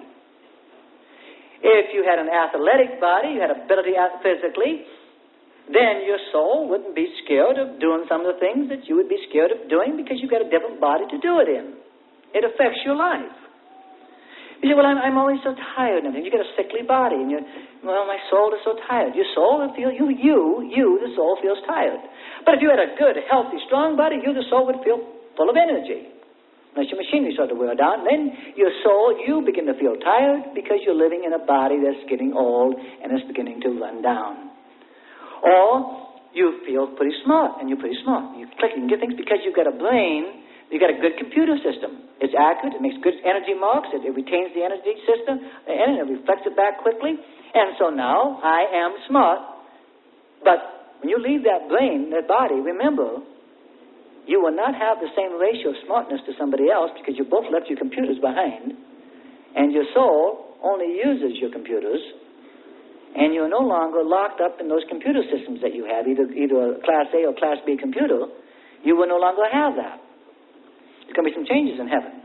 If you had an athletic body, you had ability physically, then your soul wouldn't be scared of doing some of the things that you would be scared of doing because you've got a different body to do it in. It affects your life. You say, well, I'm always so tired. And you get a sickly body, and my soul is so tired. Your soul will feel, the soul feels tired. But if you had a good, healthy, strong body, the soul would feel full of energy. Unless your machinery started to wear down, then your soul, you begin to feel tired because you're living in a body that's getting old and it's beginning to run down. Or you feel pretty smart, and you're pretty smart. You click and get things because you've got a brain, you've got a good computer system. It's accurate, it makes good energy marks, it retains the energy system, and it reflects it back quickly. And so now, I am smart. But when you leave that brain, that body, remember, you will not have the same ratio of smartness to somebody else because you both left your computers behind, and your soul only uses your computers, and you're no longer locked up in those computer systems that you have, either a Class A or Class B computer. You will no longer have that. There's going to be some changes in heaven.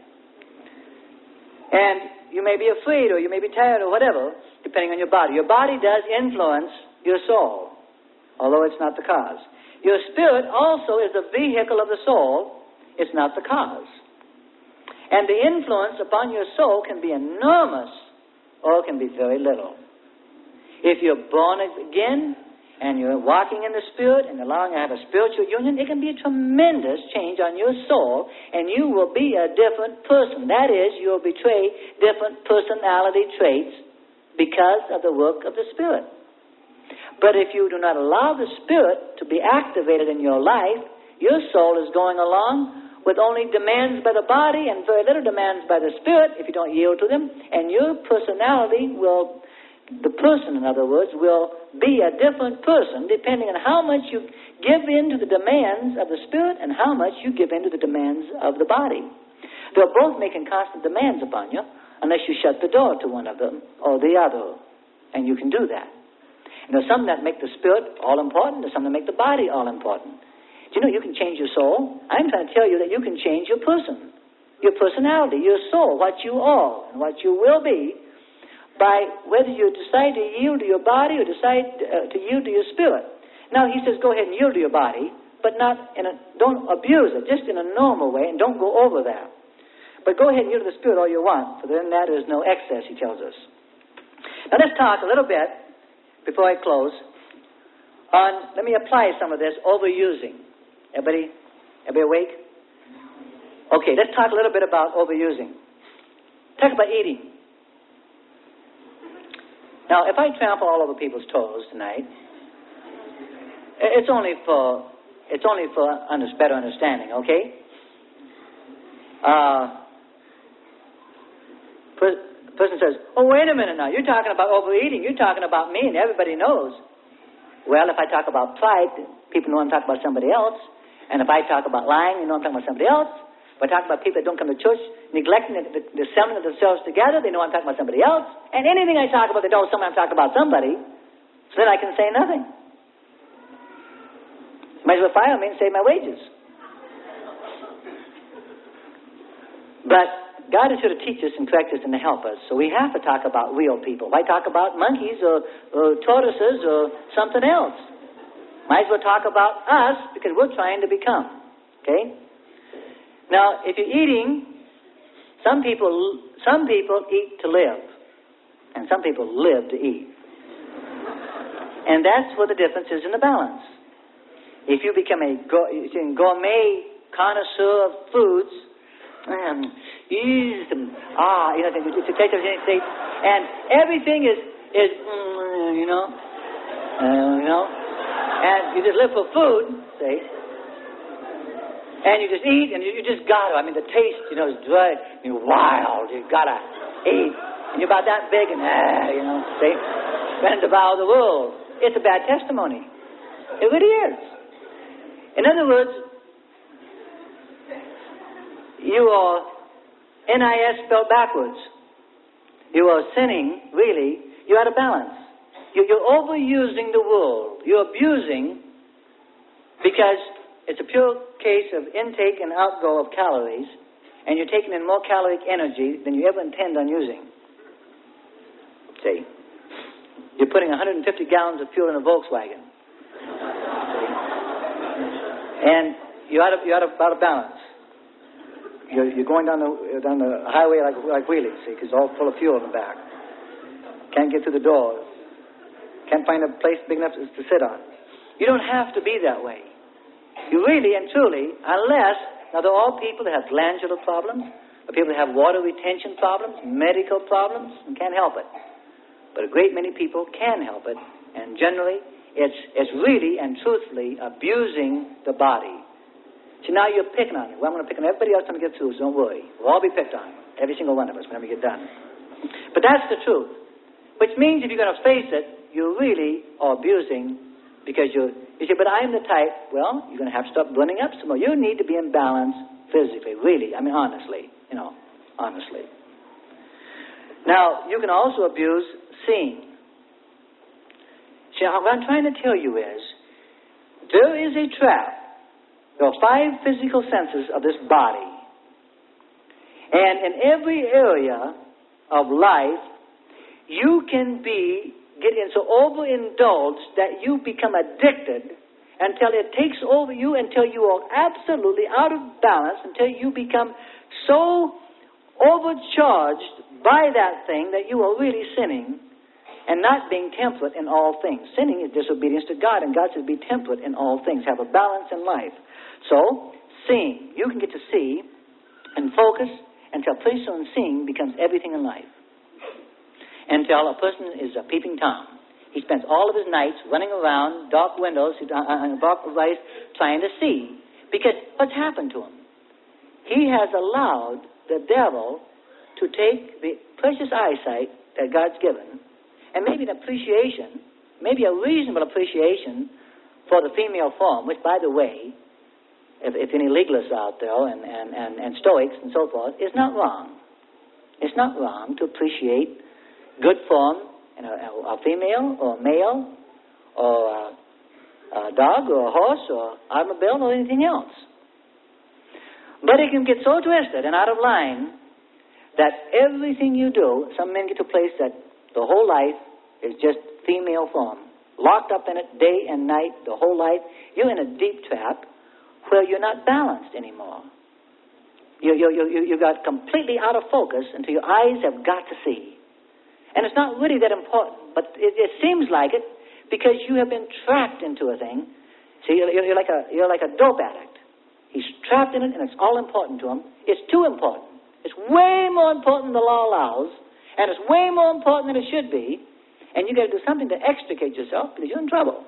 And you may be afraid, or you may be tired, or whatever, depending on your body. Your body does influence your soul, although it's not the cause. Your spirit also is the vehicle of the soul It's not the cause. And the influence upon your soul can be enormous, or it can be very little. If you're born again and you're walking in the Spirit and allowing to have a spiritual union, it can be a tremendous change on your soul, and you will be a different person. That is, you'll betray different personality traits because of the work of the Spirit. But if you do not allow the Spirit to be activated in your life, your soul is going along with only demands by the body and very little demands by the Spirit if you don't yield to them, and your personality will, the person in other words, will be a different person depending on how much you give in to the demands of the Spirit and how much you give in to the demands of the body. They're both making constant demands upon you unless you shut the door to one of them or the other, and you can do that. And there's some that make the Spirit all important, there's some that make the body all important. Do you know you can change your soul? I'm trying to tell you that you can change your person, your personality, your soul, what you are and what you will be, by whether you decide to yield to your body or decide to yield to your spirit. Now, he says go ahead and yield to your body, but don't abuse it, just in a normal way, and don't go over that. But go ahead and yield to the Spirit all you want, for then that is no excess, he tells us. Now, let's talk a little bit, before I close, on, let me apply some of this overusing. Everybody awake? Okay, let's talk a little bit about overusing. Talk about eating. Now, if I trample all over people's toes tonight, it's only for better understanding, okay? Person says, "Oh, wait a minute now. You're talking about overeating. You're talking about me, and everybody knows." Well, if I talk about pride, people know I'm talking about somebody else. And if I talk about lying, you know I'm talking about somebody else. If I talk about people that don't come to church, neglecting the assembling of themselves together, they know I'm talking about somebody else. And anything I talk about, they know I'm talking about somebody. So then I can say nothing. Might as well fire me and save my wages. But God is here to teach us and correct us and to help us. So we have to talk about real people. Why talk about monkeys or tortoises or something else? Might as well talk about us because we're trying to become. Okay? Now, if you're eating, some people eat to live. And some people live to eat. And that's where the difference is in the balance. If you become a gourmet connoisseur of foods, and everything is and you just live for food, see, and you just eat, and you just gotta, the taste, is dry, you're wild, you gotta eat, and you're about that big, and, see, and devour the world. It's a bad testimony. It really is. In other words, you are NIS spelled backwards. You are sinning, really. You're out of balance. You're overusing the world. You're abusing because it's a pure case of intake and outgo of calories, and you're taking in more caloric energy than you ever intend on using. See? You're putting 150 gallons of fuel in a Volkswagen. See? And you're out of balance. You're going down the highway like wheelies, see, because it's all full of fuel in the back. Can't get through the door. Can't find a place big enough to sit on. You don't have to be that way. You really and truly, unless, now they're all people that have glandular problems, or people that have water retention problems, medical problems, and can't help it. But a great many people can help it, and generally, it's really and truthfully abusing the body. See, now you're picking on it. Well, I'm going to pick on everybody else when we get through, so don't worry. We'll all be picked on. Every single one of us whenever we get done. But that's the truth. Which means if you're going to face it, you really are abusing because you say, but I'm the type. Well, you're going to have to start burning up some more. You need to be in balance physically, really. Honestly, honestly. Now, you can also abuse seeing. See, what I'm trying to tell you is, there is a trap. There are 5 physical senses of this body. And in every area of life, you can get so overindulged that you become addicted until it takes over you, until you are absolutely out of balance, until you become so overcharged by that thing that you are really sinning and not being temperate in all things. Sinning is disobedience to God, and God says be temperate in all things. Have a balance in life. So, seeing. You can get to see and focus until pretty soon seeing becomes everything in life. Until a person is a peeping Tom. He spends all of his nights running around, dark windows, dark lights, trying to see. Because what's happened to him? He has allowed the devil to take the precious eyesight that God's given, and maybe an appreciation, maybe a reasonable appreciation for the female form, which, by the way, if any legalists out there and Stoics and so forth, is not wrong. It's not wrong to appreciate good form in a female or a male or a dog or a horse or automobile or anything else. But it can get so twisted and out of line that everything you do, some men get to a place that the whole life is just female form. Locked up in it day and night, the whole life. You're in a deep trap where you're not balanced anymore. You got completely out of focus until your eyes have got to see. And it's not really that important, but it seems like it because you have been trapped into a thing. See, you're like a dope addict. He's trapped in it, and it's all important to him. It's too important. It's way more important than the law allows, and it's way more important than it should be. And you got to do something to extricate yourself because you're in trouble.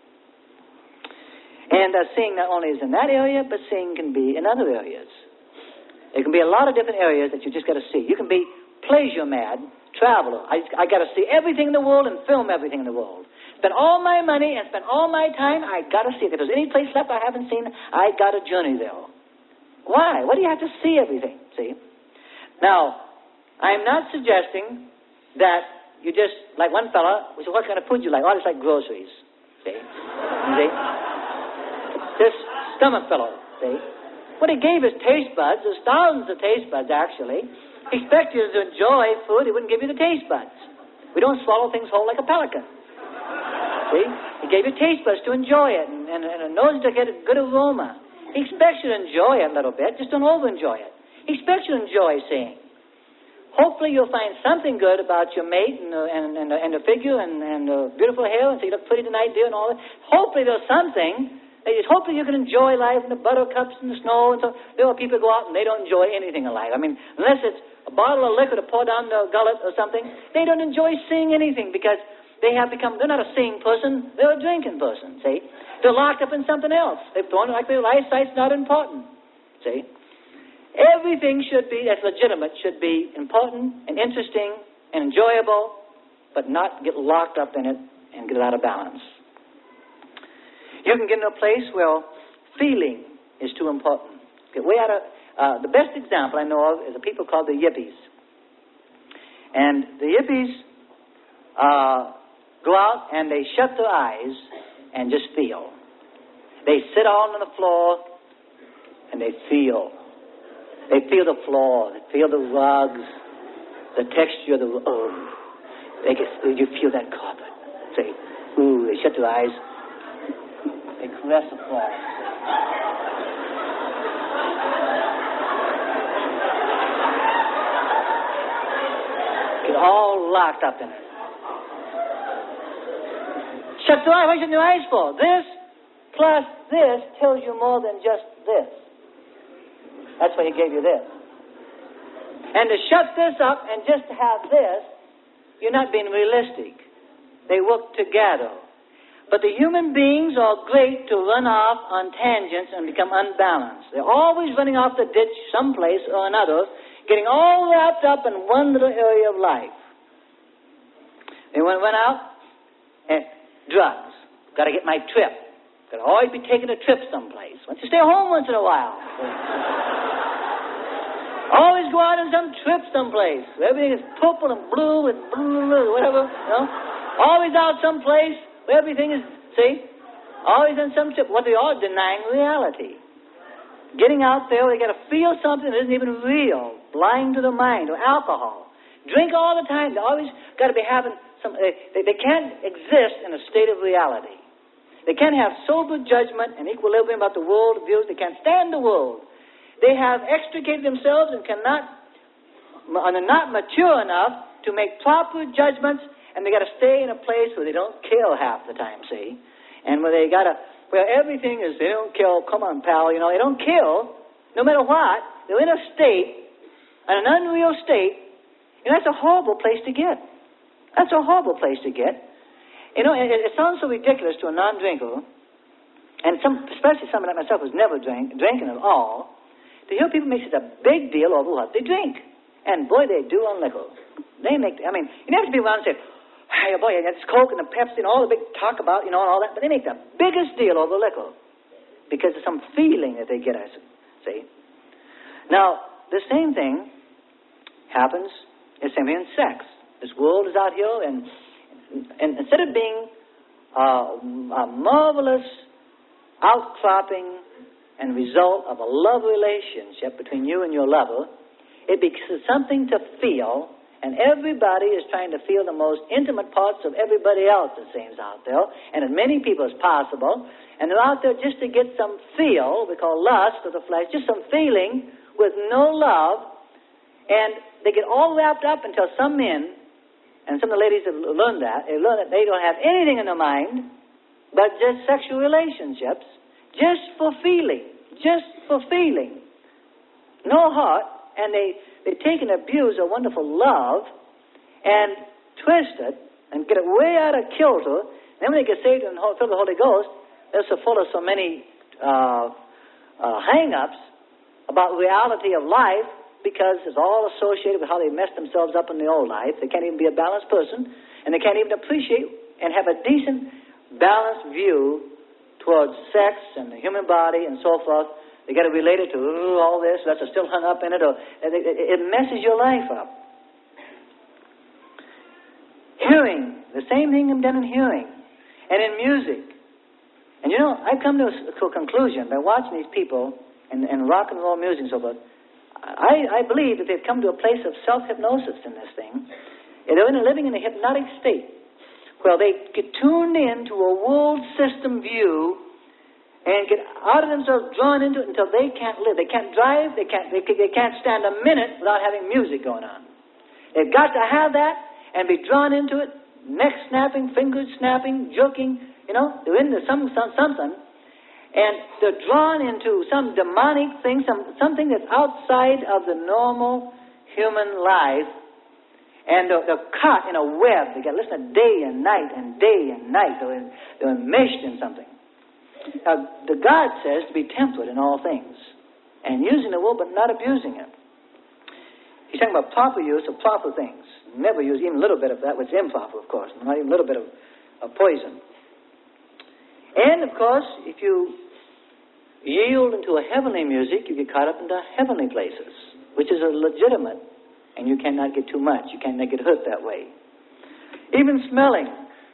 And seeing not only is in that area, but seeing can be in other areas. There can be a lot of different areas that you just got to see. You can be pleasure mad, traveler. I got to see everything in the world and film everything in the world. Spend all my money and spend all my time. I got to see it. If there's any place left I haven't seen, I got to journey there. Why? Why do you have to see everything? See? Now, I'm not suggesting that you just, like one fella, we said, what kind of food you like? Oh, it's like groceries. See? You see? This stomach fellow, see? What he gave us taste buds. There's thousands of taste buds, actually. He expected you to enjoy food. He wouldn't give you the taste buds. We don't swallow things whole like a pelican. See? He gave you taste buds to enjoy it and a nose to get a good aroma. He expects you to enjoy it a little bit. Just don't over-enjoy it. He expects you to enjoy seeing. Hopefully you'll find something good about your mate and the figure and the beautiful hair and say you look pretty tonight, dear, and all that. Hopefully there's something. Hopefully you can enjoy life and the buttercups and the snow and so. There are people who go out and they don't enjoy anything in life. I mean, unless it's a bottle of liquor to pour down their gullet or something, they don't enjoy seeing anything because they're not a seeing person, they're a drinking person, see? They're locked up in something else. They've thrown it like their eyesight's not important, see? Everything should be, that's legitimate, should be important and interesting and enjoyable, but not get locked up in it and get out of balance. You can get into a place where feeling is too important. Get way out of, the best example I know of is a people called the Yippies. And the Yippies go out and they shut their eyes and just feel. They sit all on the floor and they feel. They feel the floor, they feel the rugs, the texture of the you feel that carpet. Say, ooh, they shut their eyes, they caress the floor. Get all locked up in it. Shut your eyes. What are you shutting your eyes for? This plus this tells you more than just this. That's why he gave you this. And to shut this up and just to have this, you're not being realistic. They work together. But the human beings are great to run off on tangents and become unbalanced. They're always running off the ditch someplace or another, getting all wrapped up in one little area of life. They went out and drugs. Got to get my trip. Got to always be taking a trip someplace. Why don't you stay home once in a while? Always go out on some trip someplace. Everything is purple and blue and whatever, you know. Always out someplace where everything is, see? Always on some trip. What they are denying reality. Getting out there, they got to feel something that isn't even real. Blind to the mind, or alcohol. Drink all the time. They always got to be having some, they can't exist in a state of reality. They can't have sober judgment and equilibrium about the world views. They can't stand the world. They have extricated themselves and are not mature enough to make proper judgments, and they got to stay in a place where they don't kill half the time, see? And where they got to, where everything is, they don't kill, come on, pal, they don't kill, no matter what. They're in a state, an unreal state, and that's a horrible place to get. That's a horrible place to get. It sounds so ridiculous to a non-drinker, and especially someone like myself who's never drinking at all, to hear people make such a big deal over what they drink. And boy, they do on liquor. You never have to be around and say, hey, boy, it's Coke and the Pepsi and all the big talk about, and all that, but they make the biggest deal over liquor because of some feeling that they get, see. Now, the same thing happens, the same thing in sex. This world is out here, and instead of being a marvelous outcropping and result of a love relationship between you and your lover, it becomes something to feel, and everybody is trying to feel the most intimate parts of everybody else, it seems, out there, and as many people as possible, and they're out there just to get some feel, we call lust of the flesh, just some feeling with no love, and they get all wrapped up until some men, and some of the ladies have learned that, they learn that they don't have anything in their mind but just sexual relationships, just for feeling, no heart. And they take and abuse a wonderful love and twist it and get it way out of kilter. And then when they get saved and filled with the Holy Ghost, they're so full of so many hang-ups about reality of life because it's all associated with how they messed themselves up in the old life. They can't even be a balanced person, and they can't even appreciate and have a decent, balanced view towards sex and the human body and so forth. They got to relate it to all this, that's still hung up in it, or it messes your life up. Hearing, the same thing done in hearing, and in music. And I've come to a conclusion by watching these people and rock and roll music and so forth. I believe that they've come to a place of self-hypnosis in this thing. They're living in a hypnotic state where they get tuned into a world system view and get out of themselves, drawn into it until they can't live. They can't drive. They can't stand a minute without having music going on. They've got to have that and be drawn into it, neck snapping, fingers snapping, jerking. They're into something, and they're drawn into some demonic thing, something that's outside of the normal human life, and they're caught in a web. They got to listen day and night and day and night. They're enmeshed in something. Now, the God says to be temperate in all things, and using the word but not abusing it. He's talking about proper use of proper things. Never use even a little bit of that, which is improper, of course, not even a little bit of poison. And, of course, if you yield into a heavenly music, you get caught up into heavenly places, which is a legitimate, and you cannot get too much. You cannot get hurt that way. Even smelling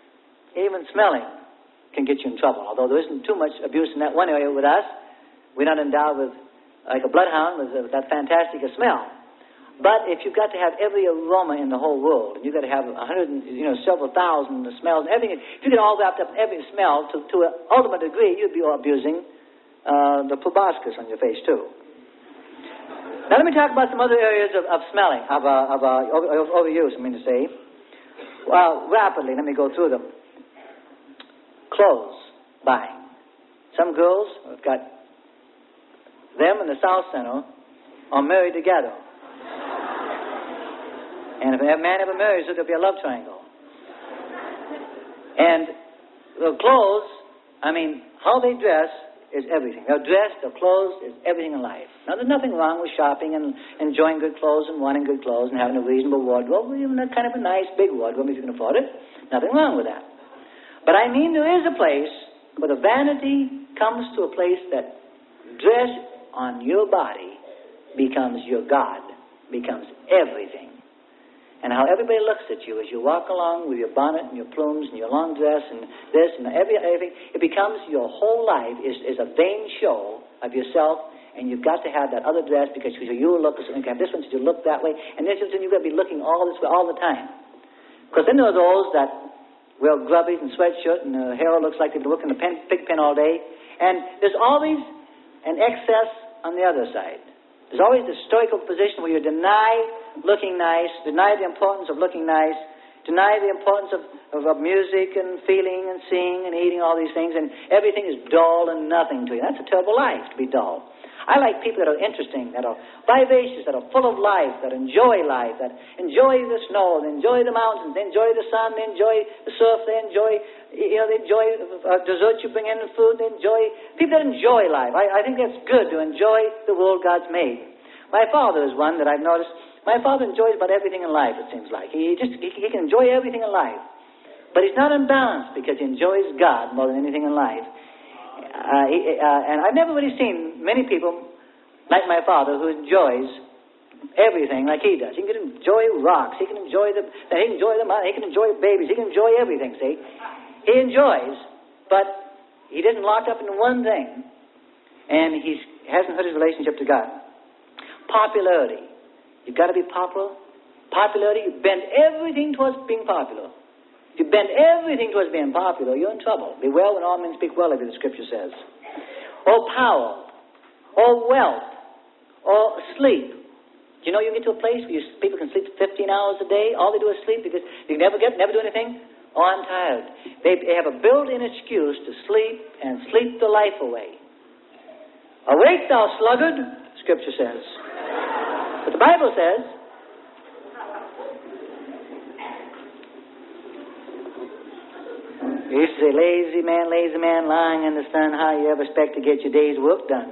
can get you in trouble. Although there isn't too much abuse in that one area with us, we're not endowed with, like a bloodhound, with that fantastic smell. But if you've got to have every aroma in the whole world, and you've got to have several thousand smells, everything, if you get all wrapped up in every smell to an ultimate degree, you'd be abusing the proboscis on your face too. Now let me talk about some other areas of smelling, of overuse, I mean to say. Well, rapidly, let me go through them. Clothes, buying. Some girls have got them in the South Center are married together. And if a man ever marries her, there'll be a love triangle. And the clothes, how they dress is everything. Their dress, their clothes is everything in life. Now, there's nothing wrong with shopping and enjoying good clothes and wanting good clothes and having a reasonable wardrobe, even a kind of a nice big wardrobe if you can afford it. Nothing wrong with that. But there is a place where the vanity comes to a place that dress on your body becomes your God, becomes everything. And how everybody looks at you as you walk along with your bonnet and your plumes and your long dress and this and everything, it becomes your whole life is a vain show of yourself, and you've got to have that other dress because you look, you can have this one so you look that way, and this one you've got to be looking all this way all the time. Because then there are those that wear grubbies and sweatshirt, and their hair looks like they've been working the pig pen all day. And there's always an excess on the other side. There's always the stoical position where you deny looking nice, deny the importance of looking nice, deny the importance of music and feeling and seeing and eating, all these things, and everything is dull and nothing to you. That's a terrible life, to be dull. I like people that are interesting, that are vivacious, that are full of life, that enjoy life, that enjoy the snow, they enjoy the mountains, they enjoy the sun, they enjoy the surf, they enjoy desserts you bring in, the food, they enjoy, people that enjoy life. I think that's good, to enjoy the world God's made. My father is one that I've noticed. My father enjoys about everything in life, it seems like. He can enjoy everything in life. But he's not unbalanced because he enjoys God more than anything in life. And I've never really seen many people like my father who enjoys everything like he does. He can enjoy rocks. He can enjoy the mountain. He can enjoy babies. He can enjoy everything, see? He enjoys, but he isn't locked up in one thing. And he hasn't hurt his relationship to God. Popularity. You've got to be popular. Popularity, you bend everything towards being popular. If you bend everything towards being popular, you're in trouble. Beware when all men speak well of you, the Scripture says. Or power, or wealth, or sleep. Do you know you can get to a place where people can sleep 15 hours a day? All they do is sleep because you never do anything? Oh, I'm tired. They have a built-in excuse to sleep and sleep the life away. Awake, thou sluggard, Scripture says. But the Bible says, it used to say, lazy man, lying in the sun, how you ever expect to get your day's work done?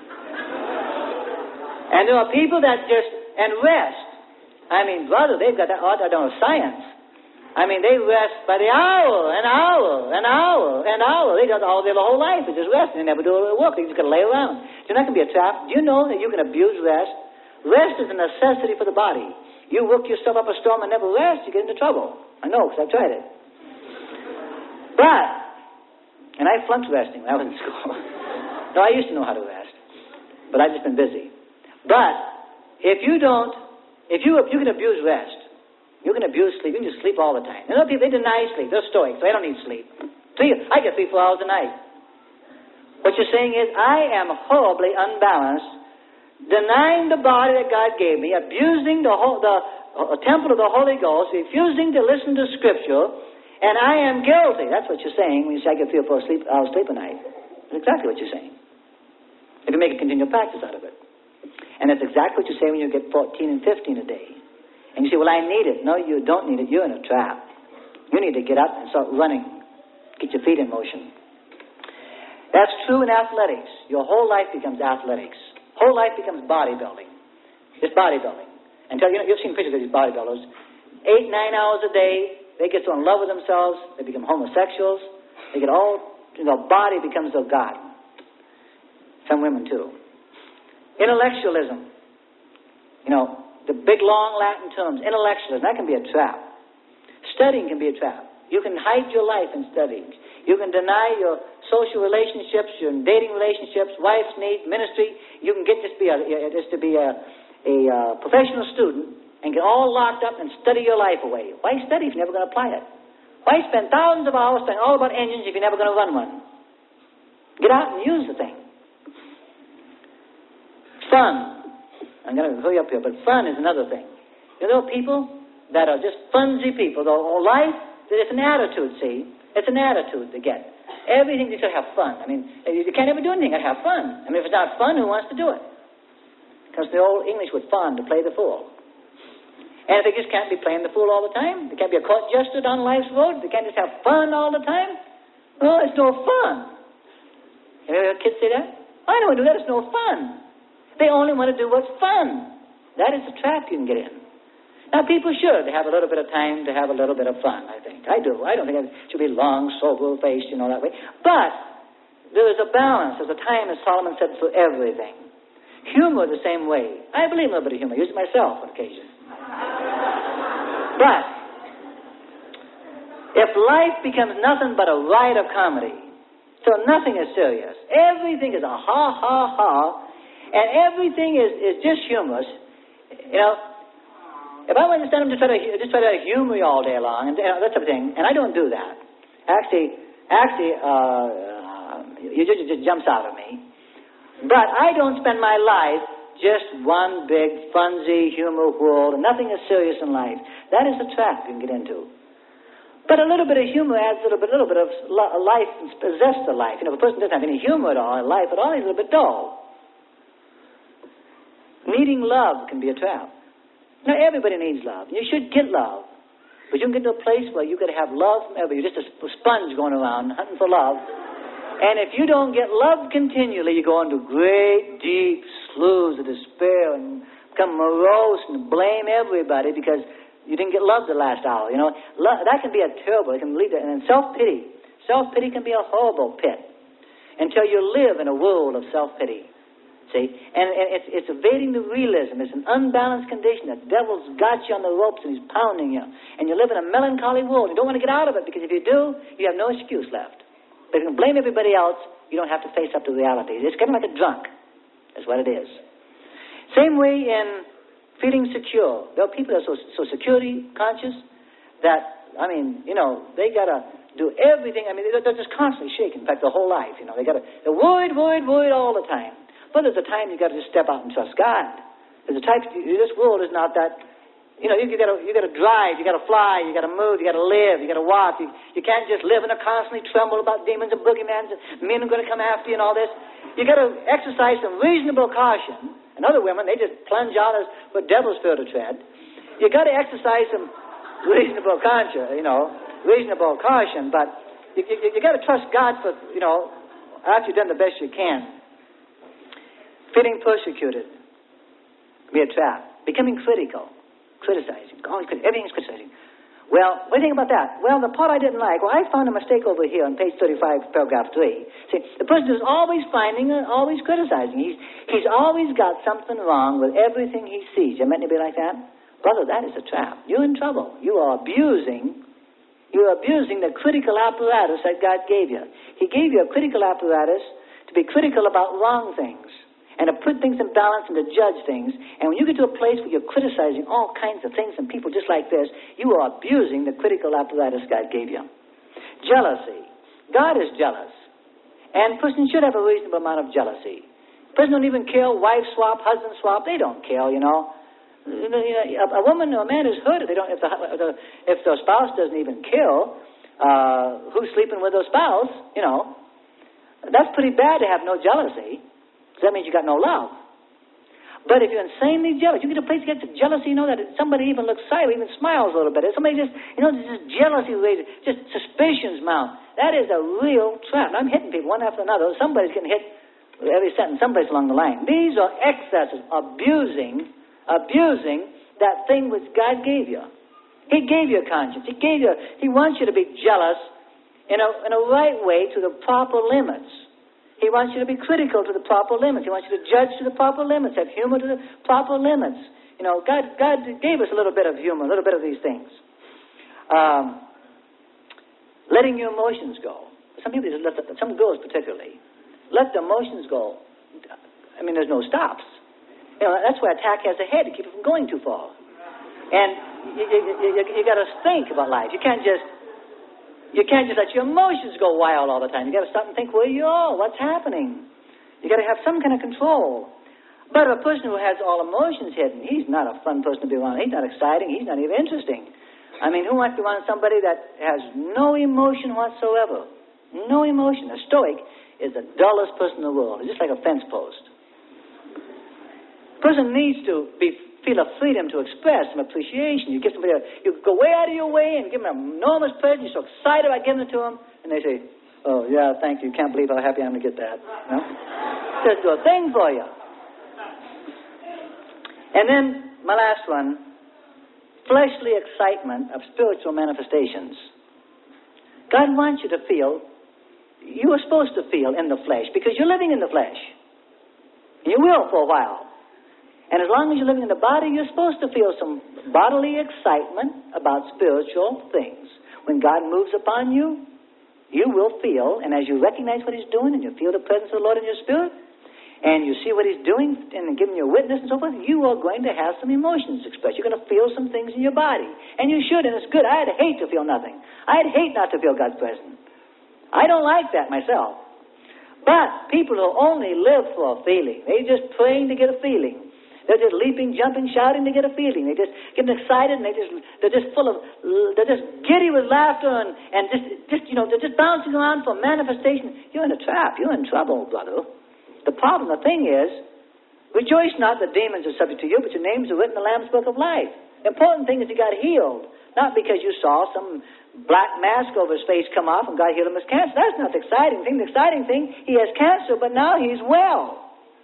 And there are people that and rest. I mean, brother, they've got that, I don't know, science. I mean, they rest by the hour. They got all their whole life is just resting. They never do a work. They just got to lay around. So that can be a trap. Do you know that you can abuse rest? Rest is a necessity for the body. You work yourself up a storm and never rest, you get into trouble. I know, because I've tried it. But, and I flunked resting when I was in school. No, I used to know how to rest. But I've just been busy. But, if you can abuse rest, you can abuse sleep, you can just sleep all the time. You know, people, they deny sleep. They're stoic, so they don't need sleep. I get 3-4 hours a night. What you're saying is, I am horribly unbalanced, denying the body that God gave me, abusing the temple of the Holy Ghost, refusing to listen to Scripture, and I am guilty. That's what you're saying when you say I get 3 or 4 hours sleep a night. That's exactly what you're saying. If you make a continual practice out of it. And that's exactly what you say when you get 14 and 15 a day. And you say, well, I need it. No, you don't need it. You're in a trap. You need to get up and start running. Get your feet in motion. That's true in athletics. Your whole life becomes athletics. Whole life becomes bodybuilding. It's bodybuilding. Until, you've seen pictures of these bodybuilders. 8-9 hours a day. They get so in love with themselves, they become homosexuals. They get body becomes their God. Some women too. Intellectualism. The big long Latin terms. Intellectualism, that can be a trap. Studying can be a trap. You can hide your life in studying. You can deny your social relationships, your dating relationships, wife's needs, ministry. You can get just to be a professional student and get all locked up and study your life away. Why study if you're never going to apply it? Why spend thousands of hours studying all about engines if you're never going to run one? Get out and use the thing. Fun. I'm going to hurry up here, but fun is another thing. There are people that are just funsy people. Their whole life, it's an attitude, see? It's an attitude they get. Everything, they should have fun. I mean, you can't ever do anything and have fun. I mean, if it's not fun, who wants to do it? Because the old English was fun, to play the fool. And if they just can't be playing the fool all the time, they can't be a court jester on life's road, they can't just have fun all the time, well, it's no fun. Have you ever heard kids say that? I don't want to do that, it's no fun. They only want to do what's fun. That is a trap you can get in. Now, people should have a little bit of time to have a little bit of fun, I think. I do. I don't think it should be long, sober-faced, that way. But there is a balance. There's a time, as Solomon said, for everything. Humor the same way. I believe in a little bit of humor. I use it myself on occasion. But if life becomes nothing but a ride of comedy, so nothing is serious, everything is a ha, and everything is just humorous, if I want to stand up to try to humor you all day long and that type of thing, and I don't do that. Actually, it just jumps out at me. But I don't spend my life just one big, funsy, humor world, and nothing is serious in life. That is a trap you can get into. But a little bit of humor adds a little bit of life and zest to life. You know, if a person doesn't have any humor at all in life at all, he's a little bit dull. Needing love can be a trap. Now, everybody needs love. You should get love. But you can get to a place where you've got to have love from everybody. You're just a sponge going around hunting for love. And if you don't get love continually, you go into great, deep sloughs of despair and become morose and blame everybody because you didn't get love the last hour. You know, that can be a terrible. It can lead to, and then self-pity. Self-pity can be a horrible pit until you live in a world of self-pity. See, and it's evading the realism. It's an unbalanced condition. The devil's got you on the ropes and he's pounding you, and you live in a melancholy world. You don't want to get out of it because if you do, you have no excuse left. But if you can blame everybody else, you don't have to face up to reality. It's kind of like a drunk. That's what it is. Same way in feeling secure. There are people that are so security conscious that, I mean, you know, they got to do everything. I mean, they're just constantly shaking. In fact, their whole life, you know, they're worried all the time. But there's a time you got to just step out and trust God. There's a type. This world is not that. You know, you got to drive, you got to fly, you got to move, you got to live, you got to walk. You can't just live in a constantly tremble about demons and boogeymans and men are going to come after you and all this. You got to exercise some reasonable caution. And other women, they just plunge out as the devil's field to tread. You got to exercise some reasonable reasonable caution. But you got to trust God for, you know, after you've done the best you can. Feeling persecuted be a trap. Becoming critical. Criticizing. Everything's criticizing. Well, what do you think about that? Well, the part I didn't like, I found a mistake over here on page 35, paragraph 3. See, the person is always always criticizing. He's always got something wrong with everything he sees. You met anybody like that? Brother, that is a trap. You're in trouble. You are abusing the critical apparatus that God gave you. He gave you a critical apparatus to be critical about wrong things, and to put things in balance and to judge things. And when you get to a place where you're criticizing all kinds of things and people just like this, you are abusing the critical apparatus God gave you. Jealousy. God is jealous. And a person should have a reasonable amount of jealousy. A person don't even care, wife swap, husband swap. They don't care, you know. A woman or a man is hurt if their spouse doesn't even care who's sleeping with their spouse, you know. That's pretty bad to have no jealousy. So that means you got no love. But if you're insanely jealous, you get a place to get to jealousy, you know, that somebody even looks silent, even smiles a little bit. Somebody just, you know, this jealousy raises, just suspicions mount. That is a real trap. And I'm hitting people one after another. Somebody's getting hit with every sentence, someplace along the line. These are excesses, abusing that thing which God gave you. He gave you a conscience. He wants you to be jealous in a right way to the proper limits. He wants you to be critical to the proper limits. He wants you to judge to the proper limits, have humor to the proper limits. You know, God gave us a little bit of humor, a little bit of these things. Letting your emotions go. Some people, some girls particularly, let the emotions go. I mean, there's no stops. You know, that's why attack has a head to keep it from going too far. And you got to think about life. You can't just let your emotions go wild all the time. You got to stop and think, where you are, what's happening. You got to have some kind of control. But a person who has all emotions hidden, he's not a fun person to be around. He's not exciting. He's not even interesting. I mean, who wants to be around somebody that has no emotion whatsoever? No emotion. A stoic is the dullest person in the world. He's just like a fence post. A person needs to feel a freedom to express some appreciation. You give somebody you go way out of your way and give them an enormous present. You're so excited about giving it to them, and they say, "Oh yeah, thank you. Can't believe how happy I am to get that." No? Just do a thing for you. And then my last one, fleshly excitement of spiritual manifestations. God wants you to feel. You are supposed to feel in the flesh because you're living in the flesh. You will for a while. And as long as you're living in the body, you're supposed to feel some bodily excitement about spiritual things. When God moves upon you, you will feel, and as you recognize what He's doing and you feel the presence of the Lord in your spirit, and you see what he's doing and giving you a witness and so forth, you are going to have some emotions expressed. You're going to feel some things in your body. And you should, and it's good. I'd hate to feel nothing. I'd hate not to feel God's presence. I don't like that myself. But people who only live for a feeling, they're just praying to get a feeling. They're just leaping, jumping, shouting to get a feeling. They just getting excited, and they're just giddy with laughter, and they're just bouncing around for manifestation. You're in a trap. You're in trouble, brother. The thing is, rejoice not that demons are subject to you, but your names are written in the Lamb's Book of Life. The important thing is he got healed, not because you saw some black mask over his face come off and God healed him of cancer. That's not the exciting thing. The exciting thing, he has cancer, but now he's well.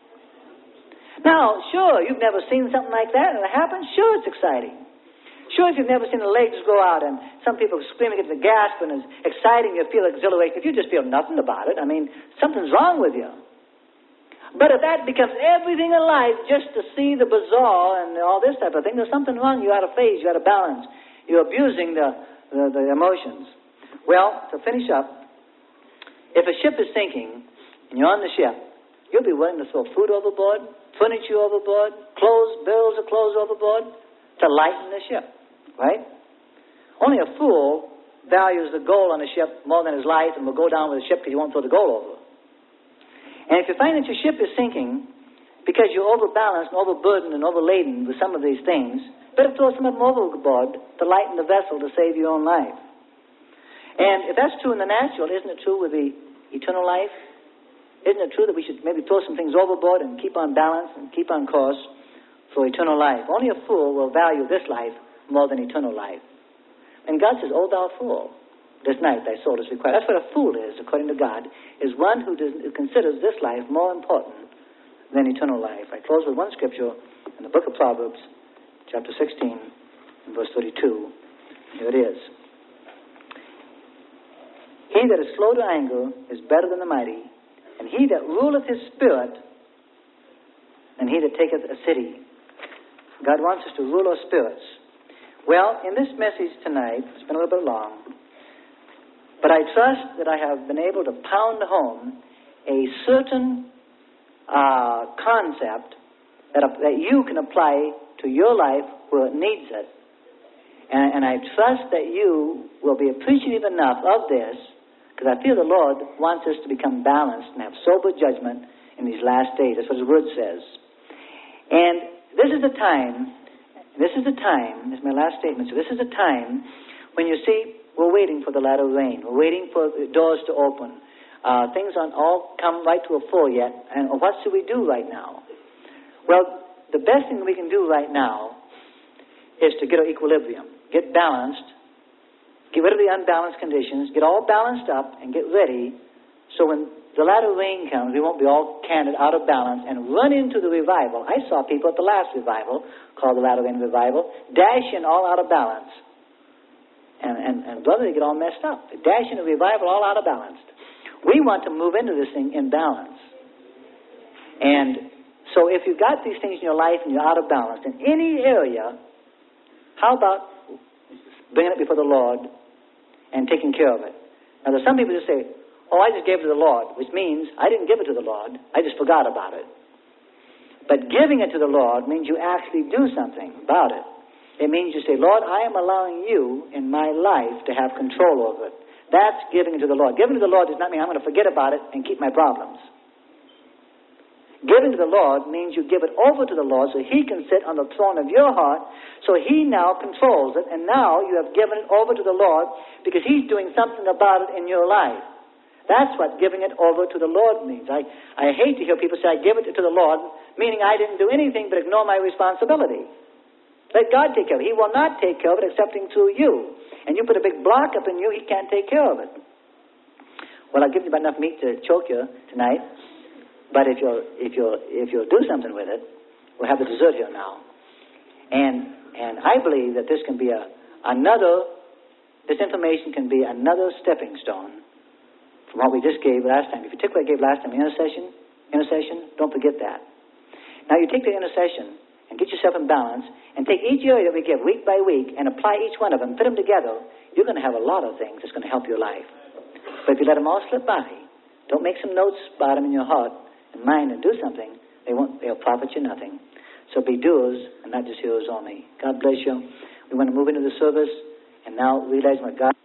Now, sure, you've never seen something like that, and it happens. Sure, it's exciting. Sure, if you've never seen the legs go out and some people screaming at the gasp and it's exciting, you feel exhilarated. If you just feel nothing about it, I mean, something's wrong with you. But if that becomes everything in life just to see the bizarre and all this type of thing, there's something wrong. You're out of phase. You're out of balance. You're abusing the emotions. Well, to finish up, if a ship is sinking and you're on the ship, you'll be willing to throw food overboard, furniture overboard, bills of clothes overboard to lighten the ship, right? Only a fool values the goal on the ship more than his life and will go down with the ship because you won't throw the goal over. And if you find that your ship is sinking because you're overbalanced and overburdened and overladen with some of these things, better throw some of them overboard to lighten the vessel to save your own life. And if that's true in the natural, isn't it true with the eternal life? Isn't it true that we should maybe throw some things overboard and keep on balance and keep on course for eternal life? Only a fool will value this life more than eternal life. And God says, "O thou fool, this night thy soul is required." That's what a fool is, according to God, is one who considers this life more important than eternal life. I close with one scripture in the book of Proverbs, chapter 16, and verse 32. Here it is. He that is slow to anger is better than the mighty, and he that ruleth his spirit than he that taketh a city. God wants us to rule our spirits. Well, in this message tonight, it's been a little bit long, but I trust that I have been able to pound home a certain concept that you can apply to your life where it needs it. And I trust that you will be appreciative enough of this, because I feel the Lord wants us to become balanced and have sober judgment in these last days. That's what His Word says. And this is the time, this is my last statement, so this is the time when you see we're waiting for the latter rain. We're waiting for the doors to open. Things aren't all come right to a full yet. And what should we do right now? Well, the best thing we can do right now is to get our equilibrium, get balanced, get rid of the unbalanced conditions, get all balanced up, and get ready so when the latter rain comes, we won't be all canted out of balance and run into the revival. I saw people at the last revival, called the latter rain revival, dash in all out of balance. And brother, they get all messed up. They dash into revival all out of balance. We want to move into this thing in balance. And so if you've got these things in your life and you're out of balance in any area, how about bringing it before the Lord and taking care of it? Now, there's some people who say, "Oh, I just gave it to the Lord," which means I didn't give it to the Lord. I just forgot about it. But giving it to the Lord means you actually do something about it. It means you say, "Lord, I am allowing you in my life to have control over it." That's giving it to the Lord. Giving to the Lord does not mean I'm going to forget about it and keep my problems. Giving to the Lord means you give it over to the Lord so He can sit on the throne of your heart, so He now controls it, and now you have given it over to the Lord because He's doing something about it in your life. That's what giving it over to the Lord means. I hate to hear people say, "I give it to the Lord," meaning I didn't do anything but ignore my responsibility. Let God take care of it. He will not take care of it excepting through you. And you put a big block up in you, He can't take care of it. Well, I've given you about enough meat to choke you tonight. But if you'll do something with it, we'll have the dessert here now. And I believe that this can be this information can be another stepping stone from what we just gave last time. If you took what I gave last time, intercession, don't forget that. Now you take the intercession and get yourself in balance and take each area that we give week by week and apply each one of them, put them together, you're going to have a lot of things that's going to help your life. But if you let them all slip by, don't make some notes about them in your heart in mind and do something, they'll profit you nothing. So be doers and not just hearers only. God bless you. We want to move into the service and now realize what God